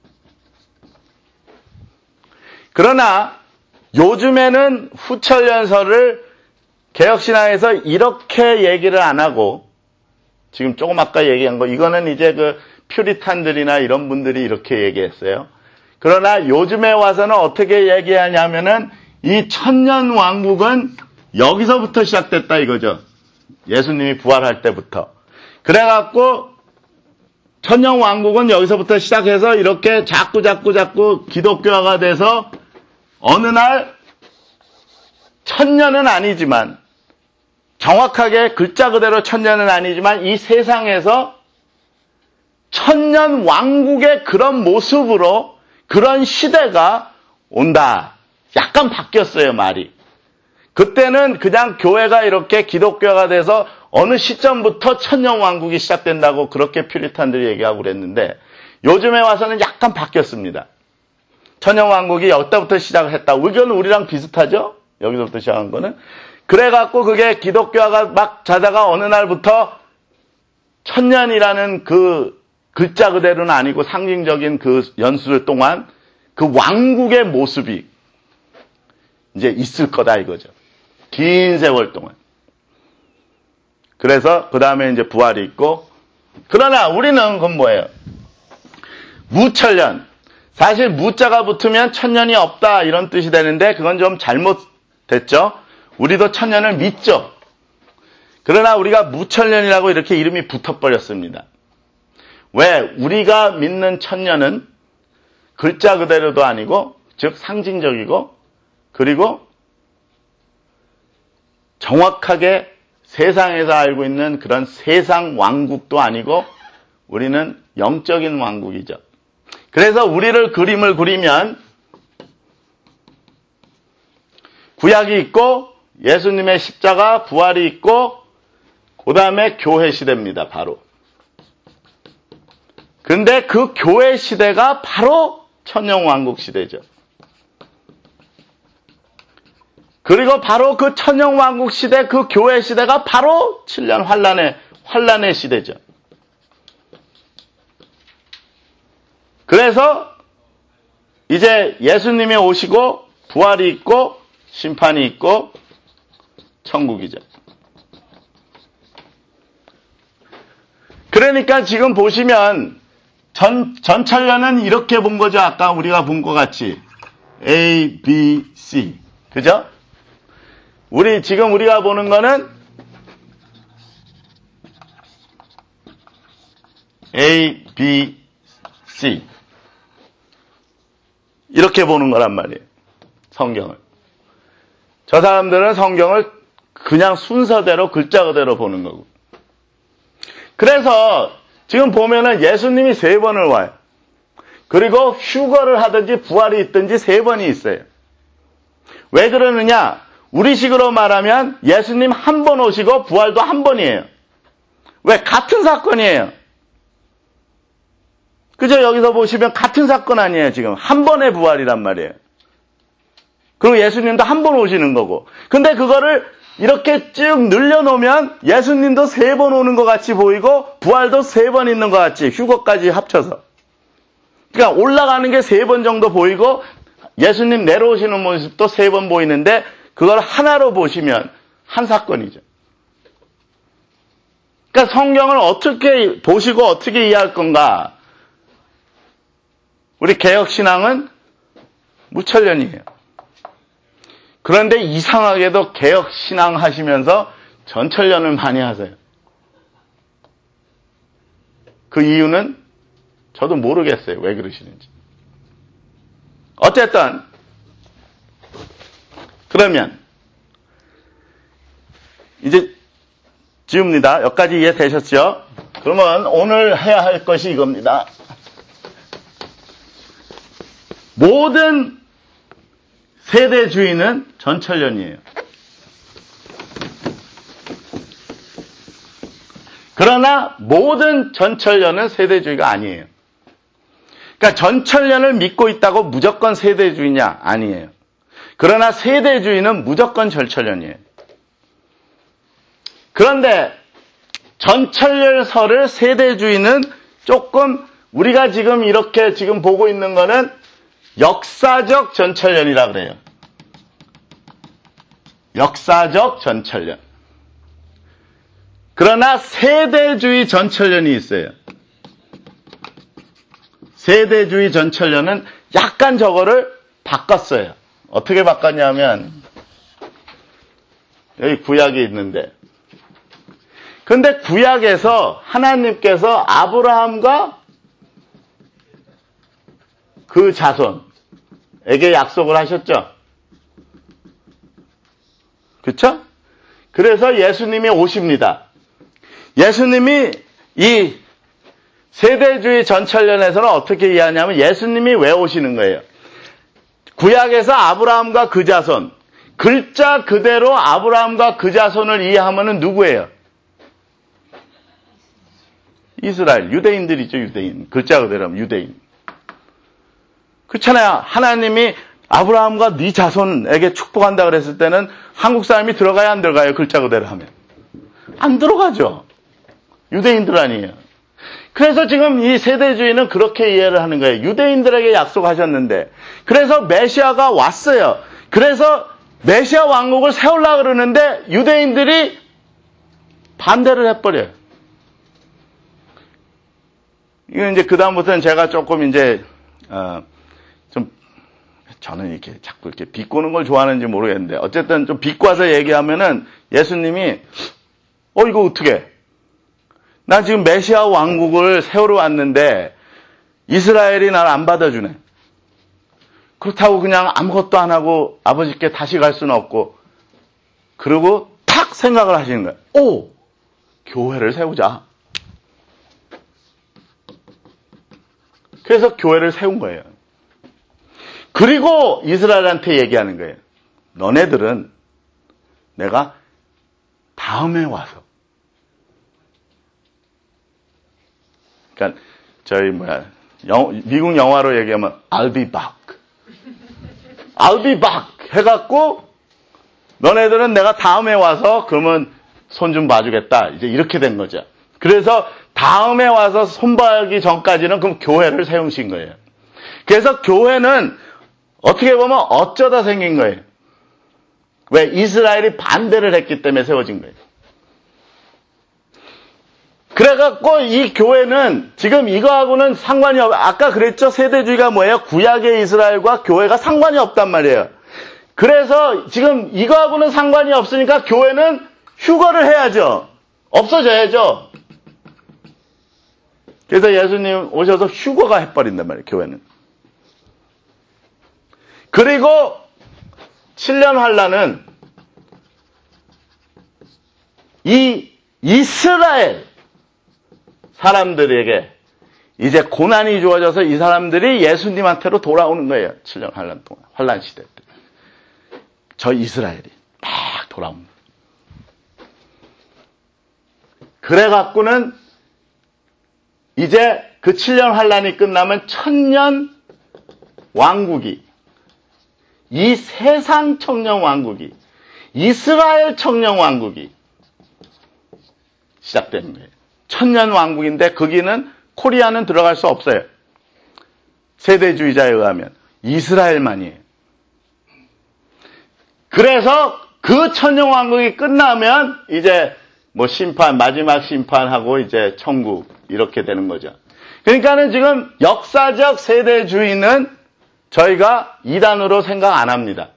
그러나 요즘에는 후천년설을 개혁신앙에서 이렇게 얘기를 안 하고, 지금 조금 아까 얘기한 거, 이거는 이제 그 퓨리탄들이나 이런 분들이 이렇게 얘기했어요. 그러나 요즘에 와서는 어떻게 얘기하냐면은 이 천년왕국은 여기서부터 시작됐다 이거죠. 예수님이 부활할 때부터. 그래갖고 천년왕국은 여기서부터 시작해서 이렇게 자꾸 기독교화가 돼서 어느 날 천년은 아니지만 정확하게 글자 그대로 천년은 아니지만 이 세상에서 천년 왕국의 그런 모습으로 그런 시대가 온다. 약간 바뀌었어요, 말이. 그때는 그냥 교회가 이렇게 기독교가 돼서 어느 시점부터 천년 왕국이 시작된다고 그렇게 퓨리탄들이 얘기하고 그랬는데 요즘에 와서는 약간 바뀌었습니다. 천년 왕국이 여기서부터 시작을 했다. 의견은 우리랑 비슷하죠? 여기서부터 시작한 거는. 그래갖고 그게 기독교가 막 자다가 어느 날부터 천년이라는 그 글자 그대로는 아니고 상징적인 그 연수를 동안 그 왕국의 모습이 이제 있을 거다 이거죠. 긴 세월 동안. 그래서 그 다음에 이제 부활이 있고, 그러나 우리는 그건 뭐예요? 무천년. 사실 무자가 붙으면 천년이 없다 이런 뜻이 되는데 그건 좀 잘못됐죠. 우리도 천년을 믿죠. 그러나 우리가 무천년이라고 이렇게 이름이 붙어버렸습니다. 왜? 우리가 믿는 천년은 글자 그대로도 아니고 즉 상징적이고 그리고 정확하게 세상에서 알고 있는 그런 세상 왕국도 아니고 우리는 영적인 왕국이죠. 그래서 우리를 그림을 그리면 구약이 있고 예수님의 십자가 부활이 있고 그 다음에 교회 시대입니다. 바로. 근데 그 교회 시대가 바로 천년왕국 시대죠. 그리고 바로 그 천년왕국 시대, 그 교회 시대가 바로 7년 환란의 시대죠. 그래서 이제 예수님이 오시고 부활이 있고 심판이 있고 천국이죠. 그러니까 지금 보시면 전천년은 이렇게 본 거죠. 아까 우리가 본 것 같이 A, B, C. 그죠? 지금 우리가 보는 거는 A, B, C. 이렇게 보는 거란 말이에요. 성경을. 저 사람들은 성경을 그냥 순서대로 글자 그대로 보는 거고. 그래서 지금 보면은 예수님이 3번을 와요. 그리고 휴거를 하든지 부활이 있든지 3번이 있어요. 왜 그러느냐? 우리식으로 말하면 예수님 한 번 오시고 부활도 한 번이에요. 왜? 같은 사건이에요. 그죠? 여기서 보시면 같은 사건 아니에요, 지금. 한 번의 부활이란 말이에요. 그리고 예수님도 한 번 오시는 거고. 근데 그거를 이렇게 쭉 늘려놓으면 예수님도 3번 오는 것 같이 보이고 부활도 3번 있는 것 같이 휴거까지 합쳐서. 그러니까 올라가는 게 3번 정도 보이고 예수님 내려오시는 모습도 3번 보이는데 그걸 하나로 보시면 한 사건이죠. 그러니까 성경을 어떻게 보시고 어떻게 이해할 건가? 우리 개혁신앙은 무천년이에요. 그런데 이상하게도 개혁신앙 하시면서 전천년을 많이 하세요. 그 이유는 저도 모르겠어요. 왜 그러시는지. 어쨌든 그러면 이제 지웁니다. 여기까지 이해되셨죠? 그러면 오늘 해야 할 것이 이겁니다. 모든 세대주의는 전천년이에요. 그러나 모든 전천년은 세대주의가 아니에요. 그러니까 전천년을 믿고 있다고 무조건 세대주의냐? 아니에요. 그러나 세대주의는 무조건 전천년이에요. 그런데 전천년설을 세대주의는 조금 우리가 지금 이렇게 지금 보고 있는 거는 역사적 전천년이라 그래요. 역사적 전천년. 그러나 세대주의 전천년이 있어요. 세대주의 전천년은 약간 저거를 바꿨어요. 어떻게 바꿨냐면 여기 구약이 있는데 근데 구약에서 하나님께서 아브라함과 그 자손에게 약속을 하셨죠. 그렇죠? 그래서 예수님이 오십니다. 예수님이 이 세대주의 전철련에서는 어떻게 이해하냐면 예수님이 왜 오시는 거예요? 구약에서 아브라함과 그 자손, 글자 그대로 아브라함과 그 자손을 이해하면은 누구예요? 이스라엘, 유대인들이죠, 유대인. 글자 그대로 하면 유대인. 그렇잖아요. 하나님이 아브라함과 네 자손에게 축복한다 그랬을 때는 한국 사람이 들어가야 안 들어가요? 글자 그대로 하면. 안 들어가죠. 유대인들 아니에요. 그래서 지금 이 세대주의는 그렇게 이해를 하는 거예요. 유대인들에게 약속하셨는데, 그래서 메시아가 왔어요. 그래서 메시아 왕국을 세우려고 그러는데 유대인들이 반대를 해버려요. 이건 이제 그다음부터는 제가 조금 이제 좀 저는 이렇게 자꾸 이렇게 비꼬는 걸 좋아하는지 모르겠는데 어쨌든 좀 비꼬아서 얘기하면은 예수님이 이거 어떻게? 나 지금 메시아 왕국을 세우러 왔는데 이스라엘이 날 안 받아주네. 그렇다고 그냥 아무것도 안 하고 아버지께 다시 갈 수는 없고 그러고 탁 생각을 하시는 거예요. 오! 교회를 세우자. 그래서 교회를 세운 거예요. 그리고 이스라엘한테 얘기하는 거예요. 너네들은 내가 다음에 와서 그러니까 저희 미국 영화로 얘기하면 I'll be back. I'll be back 해갖고 너네들은 내가 다음에 와서 그러면 손 좀 봐주겠다. 이제 이렇게 된 거죠. 그래서 다음에 와서 손 봐기 전까지는 그럼 교회를 세우신 거예요. 그래서 교회는 어떻게 보면 어쩌다 생긴 거예요. 왜? 이스라엘이 반대를 했기 때문에 세워진 거예요. 그래갖고 이 교회는 지금 이거하고는 상관이 아까 그랬죠? 세대주의가 뭐예요? 구약의 이스라엘과 교회가 상관이 없단 말이에요. 그래서 지금 이거하고는 상관이 없으니까 교회는 휴거를 해야죠. 없어져야죠. 그래서 예수님 오셔서 휴거가 해버린단 말이에요, 교회는. 그리고 7년 환란은 이 이스라엘 사람들에게 이제 고난이 주어져서 이 사람들이 예수님한테로 돌아오는 거예요. 7년 환란 동안, 환란 시대 때. 저 이스라엘이 막 돌아옵니다. 그래갖고는 이제 그 7년 환란이 끝나면 1000년 왕국이, 이 세상 청년 왕국이, 이스라엘 청년 왕국이 시작되는 거예요. 1000년 왕국인데 거기는 코리아는 들어갈 수 없어요. 세대주의자에 의하면 이스라엘만이에요. 그래서 그 1000년 왕국이 끝나면 이제 뭐 심판, 마지막 심판하고 이제 천국 이렇게 되는 거죠. 그러니까는 지금 역사적 세대주의는 저희가 이단으로 생각 안 합니다.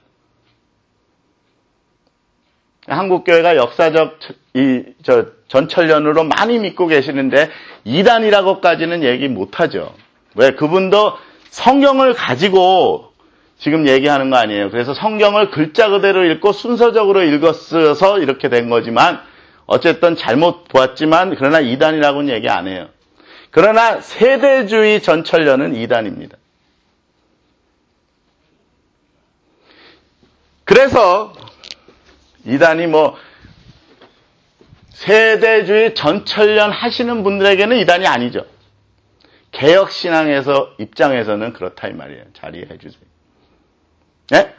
한국교회가 역사적 전철련으로 많이 믿고 계시는데 이단이라고까지는 얘기 못하죠. 왜? 그분도 성경을 가지고 지금 얘기하는 거 아니에요. 그래서 성경을 글자 그대로 읽고 순서적으로 읽었어서 이렇게 된 거지만 어쨌든 잘못 보았지만 그러나 이단이라고는 얘기 안 해요. 그러나 세대주의 전철련은 이단입니다. 그래서 이단이 뭐 세대주의 전철련 하시는 분들에게는 이단이 아니죠. 개혁신앙에서 입장에서는 그렇다 이 말이에요. 잘 이해해 주세요. 네?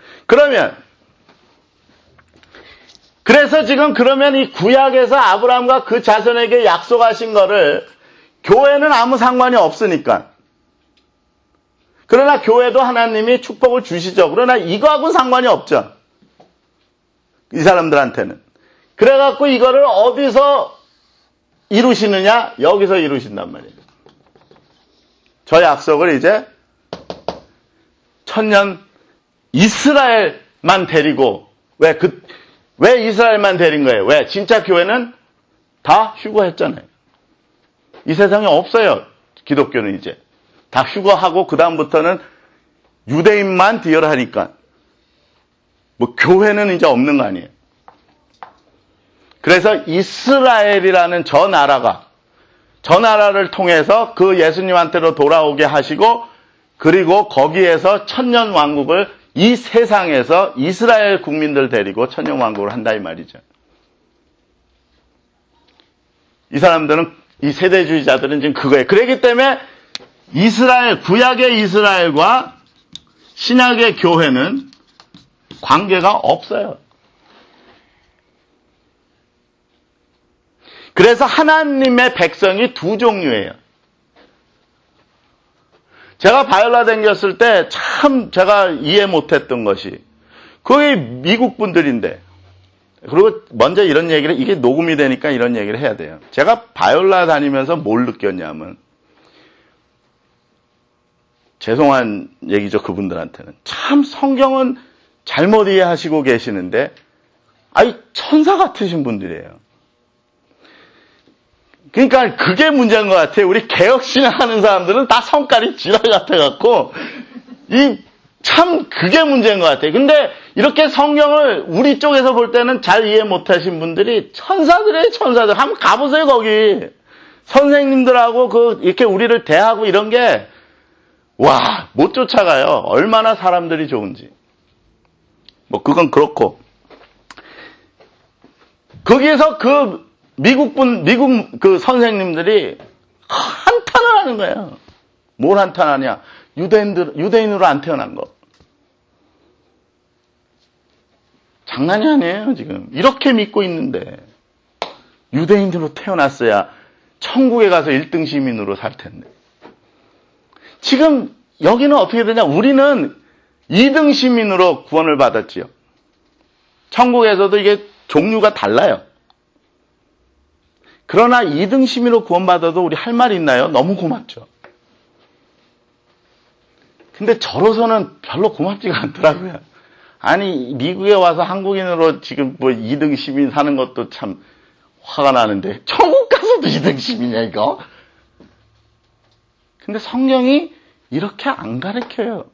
그래서 지금 그러면 이 구약에서 아브라함과 그 자손에게 약속하신 거를 교회는 아무 상관이 없으니까. 그러나 교회도 하나님이 축복을 주시죠. 그러나 이거하고는 상관이 없죠. 이 사람들한테는. 그래갖고 이거를 어디서 이루시느냐? 여기서 이루신단 말이에요. 저 약속을 이제 1000년 이스라엘만 데리고 왜 이스라엘만 데린 거예요? 왜? 진짜 교회는 다 휴거했잖아요. 이 세상에 없어요. 기독교는 이제. 다 휴거하고 그 다음부터는 유대인만 디열하니까 뭐 교회는 이제 없는 거 아니에요. 그래서 이스라엘이라는 저 나라를 통해서 그 예수님한테로 돌아오게 하시고 그리고 거기에서 천년왕국을 이 세상에서 이스라엘 국민들 데리고 천년왕국을 한다 이 말이죠. 이 사람들은 이 세대주의자들은 지금 그거예요. 그렇기 때문에 이스라엘 구약의 이스라엘과 신약의 교회는 관계가 없어요. 그래서 하나님의 백성이 두 종류예요. 제가 바이올라 댕겼을 때 참 제가 이해 못했던 것이 거의 미국 분들인데 그리고 먼저 이런 얘기를 이게 녹음이 되니까 이런 얘기를 해야 돼요. 제가 바이올라 다니면서 뭘 느꼈냐면 죄송한 얘기죠. 그분들한테는. 참 성경은 잘못 이해하시고 계시는데 아이 천사 같으신 분들이에요. 그러니까 그게 문제인 것 같아요. 우리 개혁신앙 하는 사람들은 다 성깔이 지랄 같아갖고 참 그게 문제인 것 같아요. 근데 이렇게 성경을 우리 쪽에서 볼 때는 잘 이해 못하신 분들이 천사들이에요. 천사들. 한번 가보세요 거기. 선생님들하고 이렇게 우리를 대하고 이런 게 와, 못 쫓아가요. 얼마나 사람들이 좋은지. 뭐 그건 그렇고 거기에서 미국 그 선생님들이 한탄을 하는 거예요. 뭘 한탄하냐? 유대인으로 안 태어난 거. 장난이 아니에요, 지금. 이렇게 믿고 있는데. 유대인으로 태어났어야 천국에 가서 1등 시민으로 살 텐데. 지금 여기는 어떻게 되냐? 우리는 2등 시민으로 구원을 받았지요. 천국에서도 이게 종류가 달라요. 그러나 2등 시민으로 구원받아도 우리 할 말이 있나요? 너무 고맙죠. 근데 저로서는 별로 고맙지가 않더라고요. 아니 미국에 와서 한국인으로 지금 뭐 2등 시민 사는 것도 참 화가 나는데 천국 가서도 2등 시민이야 이거? 근데 성경이 이렇게 안 가르쳐요.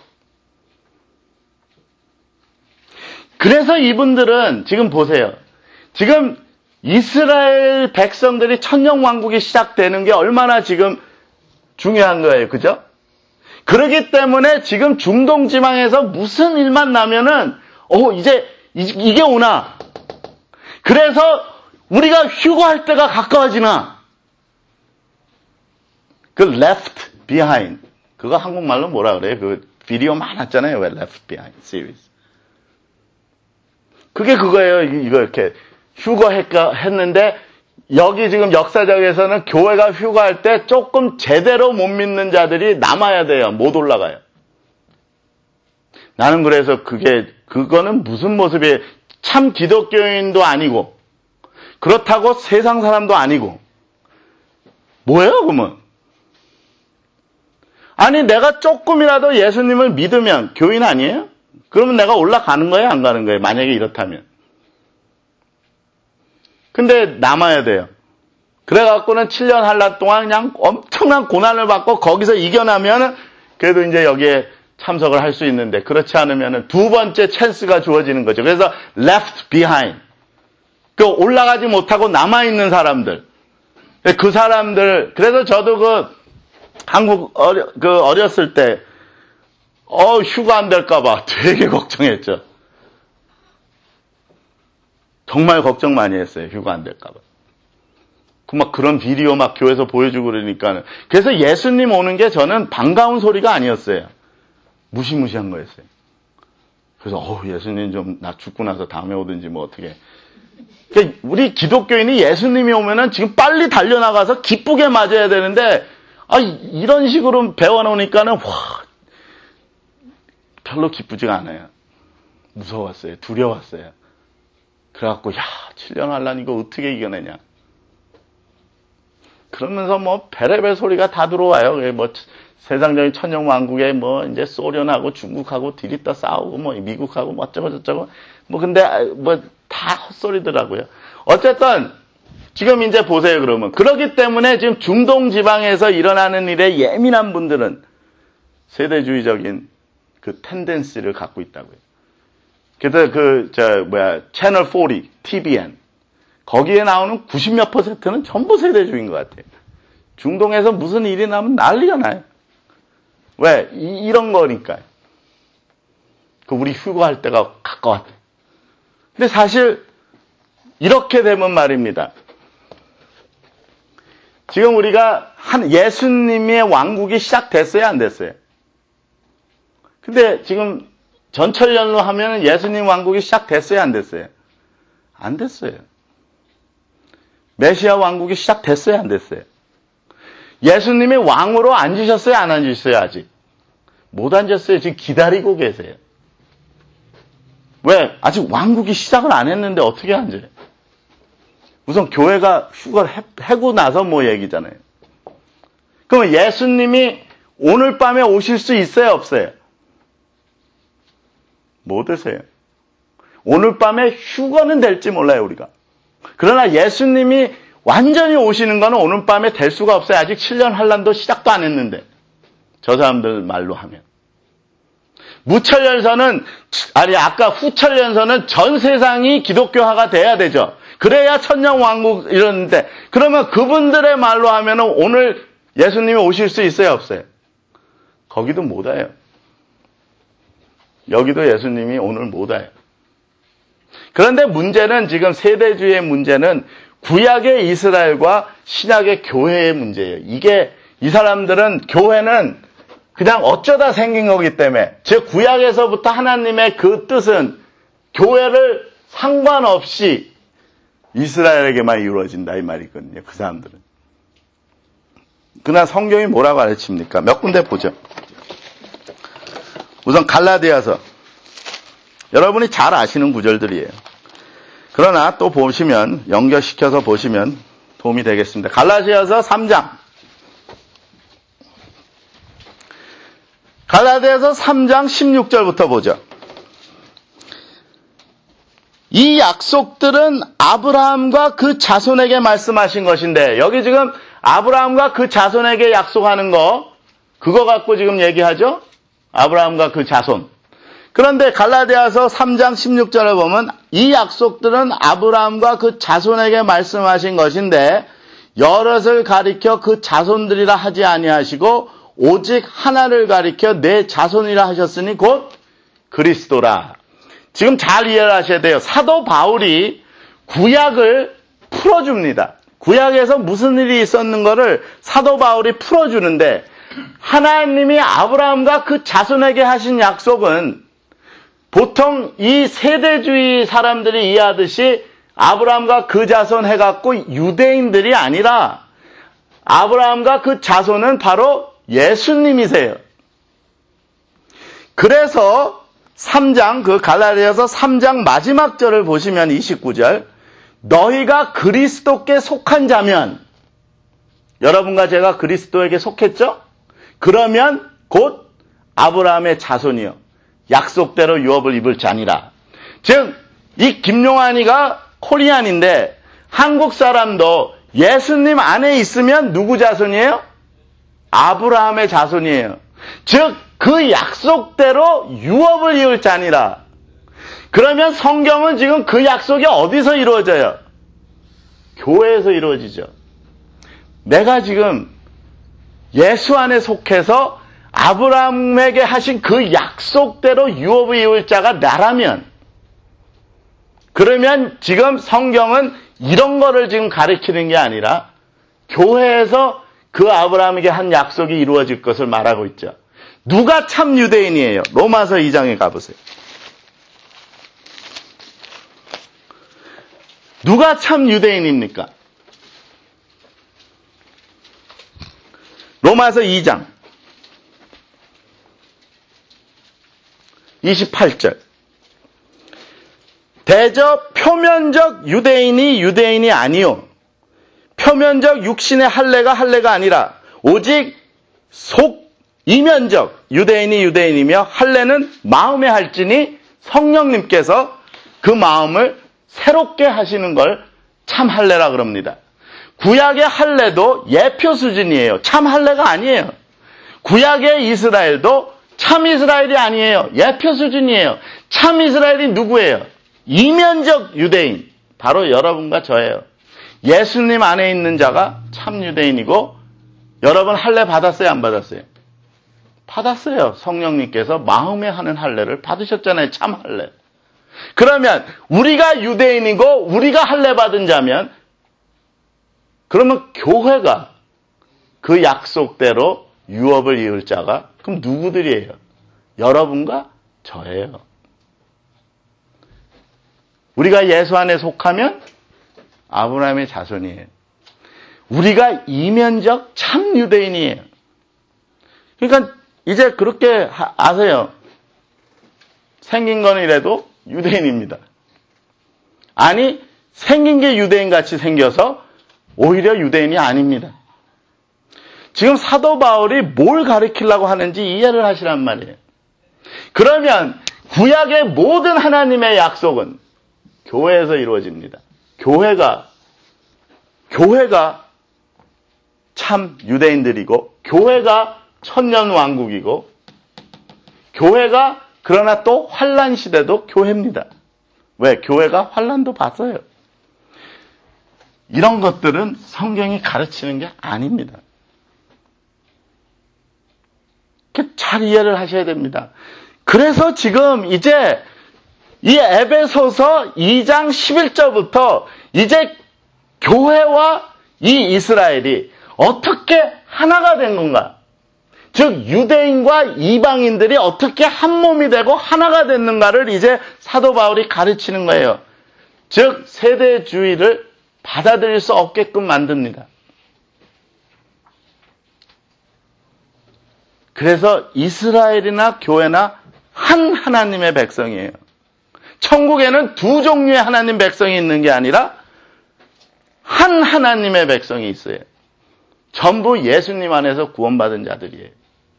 그래서 이분들은 지금 보세요. 지금 이스라엘 백성들이 천년왕국이 시작되는 게 얼마나 지금 중요한 거예요. 그죠? 그렇기 때문에 지금 중동 지방에서 무슨 일만 나면은 이제 이게 오나. 그래서 우리가 휴거할 때가 가까워지나. 그 left behind. 그거 한국말로 뭐라 그래요? 그 비디오 많았잖아요. 왜 left behind series. 그게 그거예요. 이거 이렇게 휴거했는데 여기 지금 역사적에서는 교회가 휴거할 때 조금 제대로 못 믿는 자들이 남아야 돼요. 못 올라가요. 나는 그래서 그거는 무슨 모습이에요? 참 기독교인도 아니고 그렇다고 세상 사람도 아니고 뭐예요 그러면? 아니 내가 조금이라도 예수님을 믿으면 교인 아니에요? 그러면 내가 올라가는 거예요 안 가는 거예요? 만약에 이렇다면. 근데 남아야 돼요. 그래갖고는 7년 한라 동안 그냥 엄청난 고난을 받고 거기서 이겨나면 그래도 이제 여기에 참석을 할 수 있는데 그렇지 않으면 두 번째 찬스가 주어지는 거죠. 그래서 left behind. 그 올라가지 못하고 남아있는 사람들. 그 사람들, 그래서 저도 한국 어렸을 때 휴가 안 될까봐 되게 걱정했죠. 정말 걱정 많이 했어요. 휴가 안 될까봐. 그런 비디오 막 교회에서 보여주고 그러니까는. 그래서 예수님 오는 게 저는 반가운 소리가 아니었어요. 무시무시한 거였어요. 그래서, 예수님 좀 나 죽고 나서 다음에 오든지 뭐 어떻게. 그러니까 우리 기독교인이 예수님이 오면은 지금 빨리 달려나가서 기쁘게 맞아야 되는데, 이런 식으로 배워놓으니까는, 별로 기쁘지가 않아요. 무서웠어요. 두려웠어요. 그래갖고 7년 한란 이거 어떻게 이겨내냐. 그러면서 베레벨 소리가 다 들어와요. 세상적인 천년왕국에 이제 소련하고 중국하고 들이떠 싸우고 미국하고 어쩌고 저쩌고 근데 다 헛소리더라고요. 어쨌든 지금 이제 보세요, 그러면. 그렇기 때문에 지금 중동 지방에서 일어나는 일에 예민한 분들은 세대주의적인 그 텐덴시를 갖고 있다고요. 그래서 채널 40, TBN. 거기에 나오는 90몇 %는 전부 세대주의인 것 같아요. 중동에서 무슨 일이 나면 난리가 나요. 왜? 이런 거니까요. 우리 휴가할 때가 가까웠대. 근데 사실, 이렇게 되면 말입니다. 지금 우리가 예수님의 왕국이 시작됐어요, 안 됐어요? 근데 지금 전철연로 하면 예수님 왕국이 시작됐어요, 안 됐어요? 안 됐어요. 메시아 왕국이 시작됐어요, 안 됐어요? 예수님이 왕으로 앉으셨어요, 안 앉으셨어요, 아직? 못 앉았어요. 지금 기다리고 계세요. 왜? 아직 왕국이 시작을 안 했는데 어떻게 앉아요? 우선 교회가 휴가를 해고 나서 뭐 얘기잖아요. 그럼 예수님이 오늘 밤에 오실 수 있어요, 없어요? 못 오세요. 오늘 밤에 휴가는 될지 몰라요, 우리가. 그러나 예수님이 완전히 오시는 거는 오늘 밤에 될 수가 없어요. 아직 7년 환란도 시작도 안 했는데. 저 사람들 말로 하면. 무천년서는, 아까 후천년서는 전 세상이 기독교화가 돼야 되죠. 그래야 천년왕국 이러는데, 그러면 그분들의 말로 하면 오늘 예수님이 오실 수 있어요, 없어요? 거기도 못 와요. 여기도 예수님이 오늘 못 와요. 그런데 문제는 지금 세대주의의 문제는 구약의 이스라엘과 신약의 교회의 문제예요. 이 사람들은 교회는 그냥 어쩌다 생긴 거기 때문에, 즉 구약에서부터 하나님의 그 뜻은 교회를 상관없이 이스라엘에게만 이루어진다 이 말이거든요. 그 사람들은. 그러나 성경이 뭐라고 가르칩니까? 몇 군데 보죠. 우선 갈라디아서. 여러분이 잘 아시는 구절들이에요. 그러나 또 보시면, 연결시켜서 보시면 도움이 되겠습니다. 갈라디아서 3장. 갈라디아서 3장 16절부터 보죠. 이 약속들은 아브라함과 그 자손에게 말씀하신 것인데, 여기 지금 아브라함과 그 자손에게 약속하는 거, 그거 갖고 지금 얘기하죠? 아브라함과 그 자손. 그런데 갈라디아서 3장 16절을 보면 이 약속들은 아브라함과 그 자손에게 말씀하신 것인데 여럿을 가리켜 그 자손들이라 하지 아니하시고 오직 하나를 가리켜 내 자손이라 하셨으니 곧 그리스도라. 지금 잘 이해를 하셔야 돼요. 사도 바울이 구약을 풀어줍니다. 구약에서 무슨 일이 있었는 거를 사도 바울이 풀어주는데 하나님이 아브라함과 그 자손에게 하신 약속은 보통 이 세대주의 사람들이 이해하듯이 아브라함과 그 자손 해갖고 유대인들이 아니라 아브라함과 그 자손은 바로 예수님이세요. 그래서 3장, 그 갈라디아서 3장 마지막 절을 보시면 29절, 너희가 그리스도께 속한 자면, 여러분과 제가 그리스도에게 속했죠? 그러면 곧 아브라함의 자손이요. 약속대로 유업을 입을 자니라. 즉, 이 김용환이가 코리안인데 한국 사람도 예수님 안에 있으면 누구 자손이에요? 아브라함의 자손이에요. 즉, 그 약속대로 유업을 이을 자니라. 그러면 성경은 지금 그 약속이 어디서 이루어져요? 교회에서 이루어지죠. 내가 지금 예수 안에 속해서 아브라함에게 하신 그 약속대로 유업을 이을 자가 나라면, 그러면 지금 성경은 이런 거를 지금 가르치는 게 아니라 교회에서 그 아브라함에게 한 약속이 이루어질 것을 말하고 있죠. 누가 참 유대인이에요? 로마서 2장에 가보세요. 누가 참 유대인입니까? 로마서 2장 28절. 대저 표면적 유대인이 유대인이 아니요 표면적 육신의 할례가 할례가 아니라 오직 속 이면적 유대인이 유대인이며 할례는 마음에 할지니 성령님께서 그 마음을 새롭게 하시는 걸 참 할례라 그럽니다. 구약의 할례도 예표 수준이에요. 참 할례가 아니에요. 구약의 이스라엘도 참 이스라엘이 아니에요. 예표 수준이에요. 참 이스라엘이 누구예요? 이면적 유대인. 바로 여러분과 저예요. 예수님 안에 있는 자가 참 유대인이고, 여러분 할례 받았어요? 안 받았어요? 받았어요. 성령님께서 마음에 하는 할례를 받으셨잖아요. 참 할례. 그러면 우리가 유대인이고 우리가 할례 받은 자면, 그러면 교회가 그 약속대로 유업을 이을 자가 그럼 누구들이에요? 여러분과 저예요. 우리가 예수 안에 속하면 아브라함의 자손이에요. 우리가 이면적 참 유대인이에요. 그러니까 이제 그렇게 아세요. 생긴 건 이래도 유대인입니다. 아니, 생긴 게 유대인같이 생겨서 오히려 유대인이 아닙니다. 지금 사도 바울이 뭘 가르치려고 하는지 이해를 하시란 말이에요. 그러면 구약의 모든 하나님의 약속은 교회에서 이루어집니다. 교회가 참 유대인들이고, 교회가 천년 왕국이고, 교회가 그러나 또 환란 시대도 교회입니다. 왜? 교회가 환란도 봤어요. 이런 것들은 성경이 가르치는 게 아닙니다. 잘 이해를 하셔야 됩니다. 그래서 지금 이제 이 에베소서 2장 11절부터 이제 교회와 이 이스라엘이 어떻게 하나가 된 건가? 즉 유대인과 이방인들이 어떻게 한 몸이 되고 하나가 됐는가를 이제 사도 바울이 가르치는 거예요. 즉 세대주의를 받아들일 수 없게끔 만듭니다. 그래서 이스라엘이나 교회나 한 하나님의 백성이에요. 천국에는 두 종류의 하나님 백성이 있는 게 아니라 한 하나님의 백성이 있어요. 전부 예수님 안에서 구원받은 자들이에요.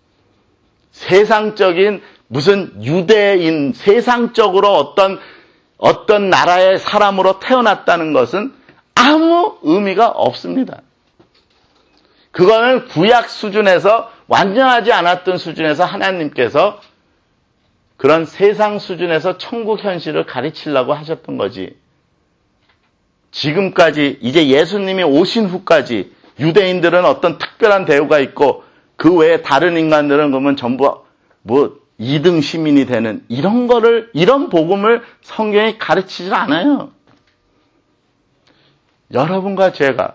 세상적인 무슨 유대인, 세상적으로 어떤 나라의 사람으로 태어났다는 것은 아무 의미가 없습니다. 그거는 구약 수준에서 완전하지 않았던 수준에서 하나님께서 그런 세상 수준에서 천국 현실을 가르치려고 하셨던 거지. 지금까지 이제 예수님이 오신 후까지 유대인들은 어떤 특별한 대우가 있고 그 외에 다른 인간들은 그러면 전부 뭐 2등 시민이 되는 이런 복음을 성경이 가르치질 않아요. 여러분과 제가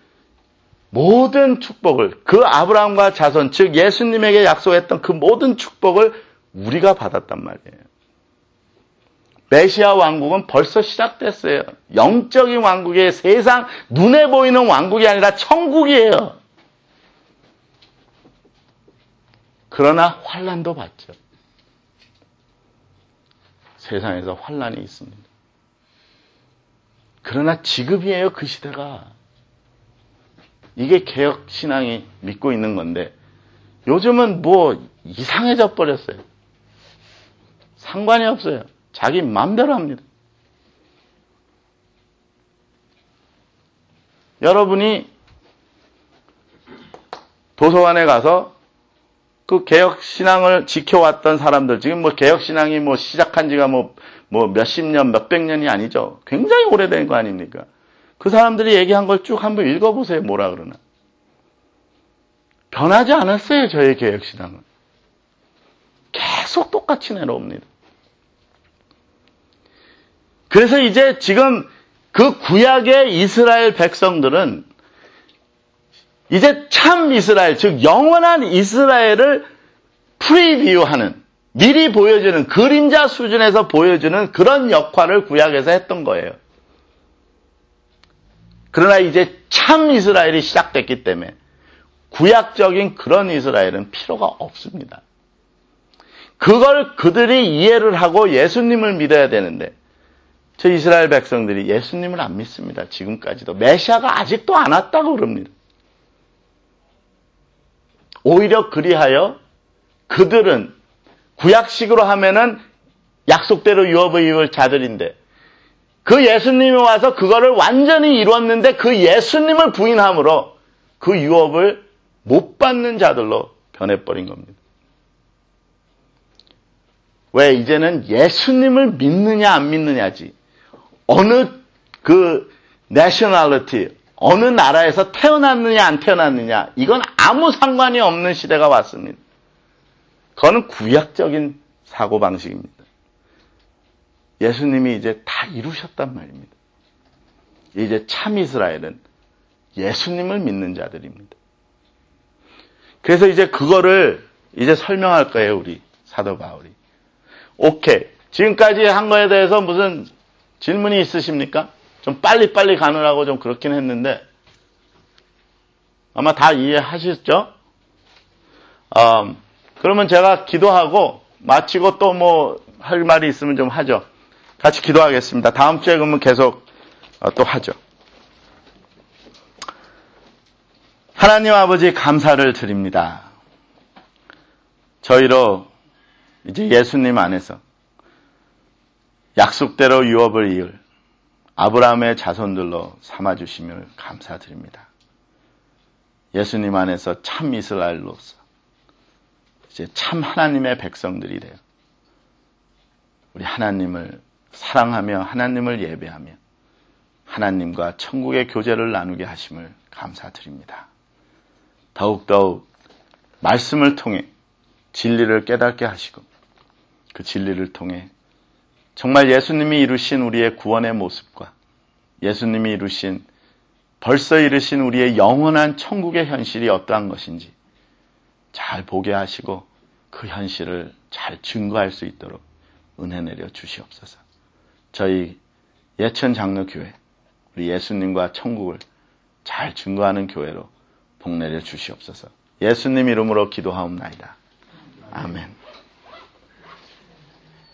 모든 축복을, 그 아브라함과 자손, 즉 예수님에게 약속했던 그 모든 축복을 우리가 받았단 말이에요. 메시아 왕국은 벌써 시작됐어요. 영적인 왕국의 세상 눈에 보이는 왕국이 아니라 천국이에요. 그러나 환란도 받죠. 세상에서 환란이 있습니다. 그러나 지금이에요, 그 시대가. 이게 개혁신앙이 믿고 있는 건데 요즘은 뭐 이상해져 버렸어요. 상관이 없어요. 자기 마음대로 합니다. 여러분이 도서관에 가서 그 개혁신앙을 지켜왔던 사람들, 지금 뭐 개혁신앙이 뭐 시작한 지가 뭐 몇십 년, 몇백 년이 아니죠. 굉장히 오래된 거 아닙니까? 그 사람들이 얘기한 걸 쭉 한번 읽어보세요. 뭐라 그러나. 변하지 않았어요. 저의 개혁신앙은. 계속 똑같이 내려옵니다. 그래서 이제 지금 그 구약의 이스라엘 백성들은 이제 참 이스라엘, 즉 영원한 이스라엘을 프리뷰하는, 미리 보여주는, 그림자 수준에서 보여주는 그런 역할을 구약에서 했던 거예요. 그러나 이제 참 이스라엘이 시작됐기 때문에 구약적인 그런 이스라엘은 필요가 없습니다. 그걸 그들이 이해를 하고 예수님을 믿어야 되는데 저 이스라엘 백성들이 예수님을 안 믿습니다. 지금까지도. 메시아가 아직도 안 왔다고 그럽니다. 오히려 그리하여 그들은 구약식으로 하면은 약속대로 유업을 이을 자들인데 그 예수님이 와서 그거를 완전히 이뤘는데 그 예수님을 부인함으로 그 유업을 못 받는 자들로 변해버린 겁니다. 왜? 이제는 예수님을 믿느냐 안 믿느냐지. 어느 그 내셔널리티, 어느 나라에서 태어났느냐 안 태어났느냐, 이건 아무 상관이 없는 시대가 왔습니다. 그거는 구약적인 사고방식입니다. 예수님이 이제 다 이루셨단 말입니다. 이제 참 이스라엘은 예수님을 믿는 자들입니다. 그래서 이제 그거를 이제 설명할 거예요, 우리 사도 바울이. 오케이. 지금까지 한 거에 대해서 무슨 질문이 있으십니까? 좀 빨리빨리 가느라고 좀 그렇긴 했는데, 아마 다 이해하셨죠? 그러면 제가 기도하고 마치고 또 뭐 할 말이 있으면 좀 하죠. 같이 기도하겠습니다. 다음 주에 그러면 계속 또 하죠. 하나님 아버지 감사를 드립니다. 저희로 이제 예수님 안에서 약속대로 유업을 이을 아브라함의 자손들로 삼아주심을 감사드립니다. 예수님 안에서 참 이스라엘로서 이제 참 하나님의 백성들이 돼요. 우리 하나님을 사랑하며 하나님을 예배하며 하나님과 천국의 교제를 나누게 하심을 감사드립니다. 더욱더욱 말씀을 통해 진리를 깨닫게 하시고 그 진리를 통해 정말 예수님이 이루신 우리의 구원의 모습과 예수님이 이루신 벌써 이루신 우리의 영원한 천국의 현실이 어떠한 것인지 잘 보게 하시고 그 현실을 잘 증거할 수 있도록 은혜 내려 주시옵소서. 저희 예천 장로교회 우리 예수님과 천국을 잘 증거하는 교회로 복 내려 주시옵소서. 예수님 이름으로 기도하옵나이다. 아멘.